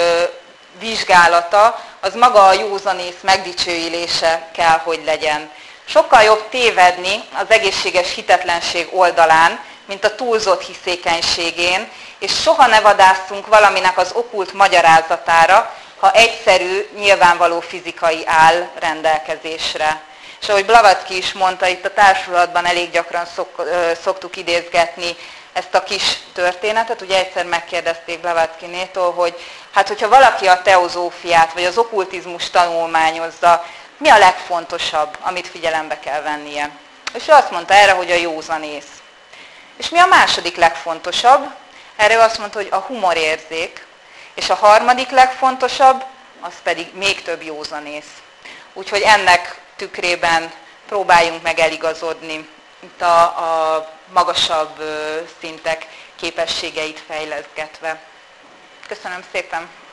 vizsgálata, az maga a józanész megdicsőülése kell, hogy legyen. Sokkal jobb tévedni az egészséges hitetlenség oldalán, mint a túlzott hiszékenységén, és soha ne vadásszunk valaminek az okkult magyarázatára, ha egyszerű, nyilvánvaló fizikai áll rendelkezésre. És ahogy Blavatsky is mondta, itt a társulatban elég gyakran szok, szoktuk idézgetni ezt a kis történetet. Ugye egyszer megkérdezték Blavatsky-nétól, hogy hát hogyha valaki a teozófiát vagy az okkultizmus tanulmányozza, mi a legfontosabb, amit figyelembe kell vennie? És ő azt mondta erre, hogy a józanész. És mi a második legfontosabb? Erre ő azt mondta, hogy a humorérzék. És a harmadik legfontosabb, az pedig még több józanész. Úgyhogy ennek tükrében próbáljunk meg eligazodni itt a, a magasabb szintek képességeit fejleszgetve. Köszönöm szépen!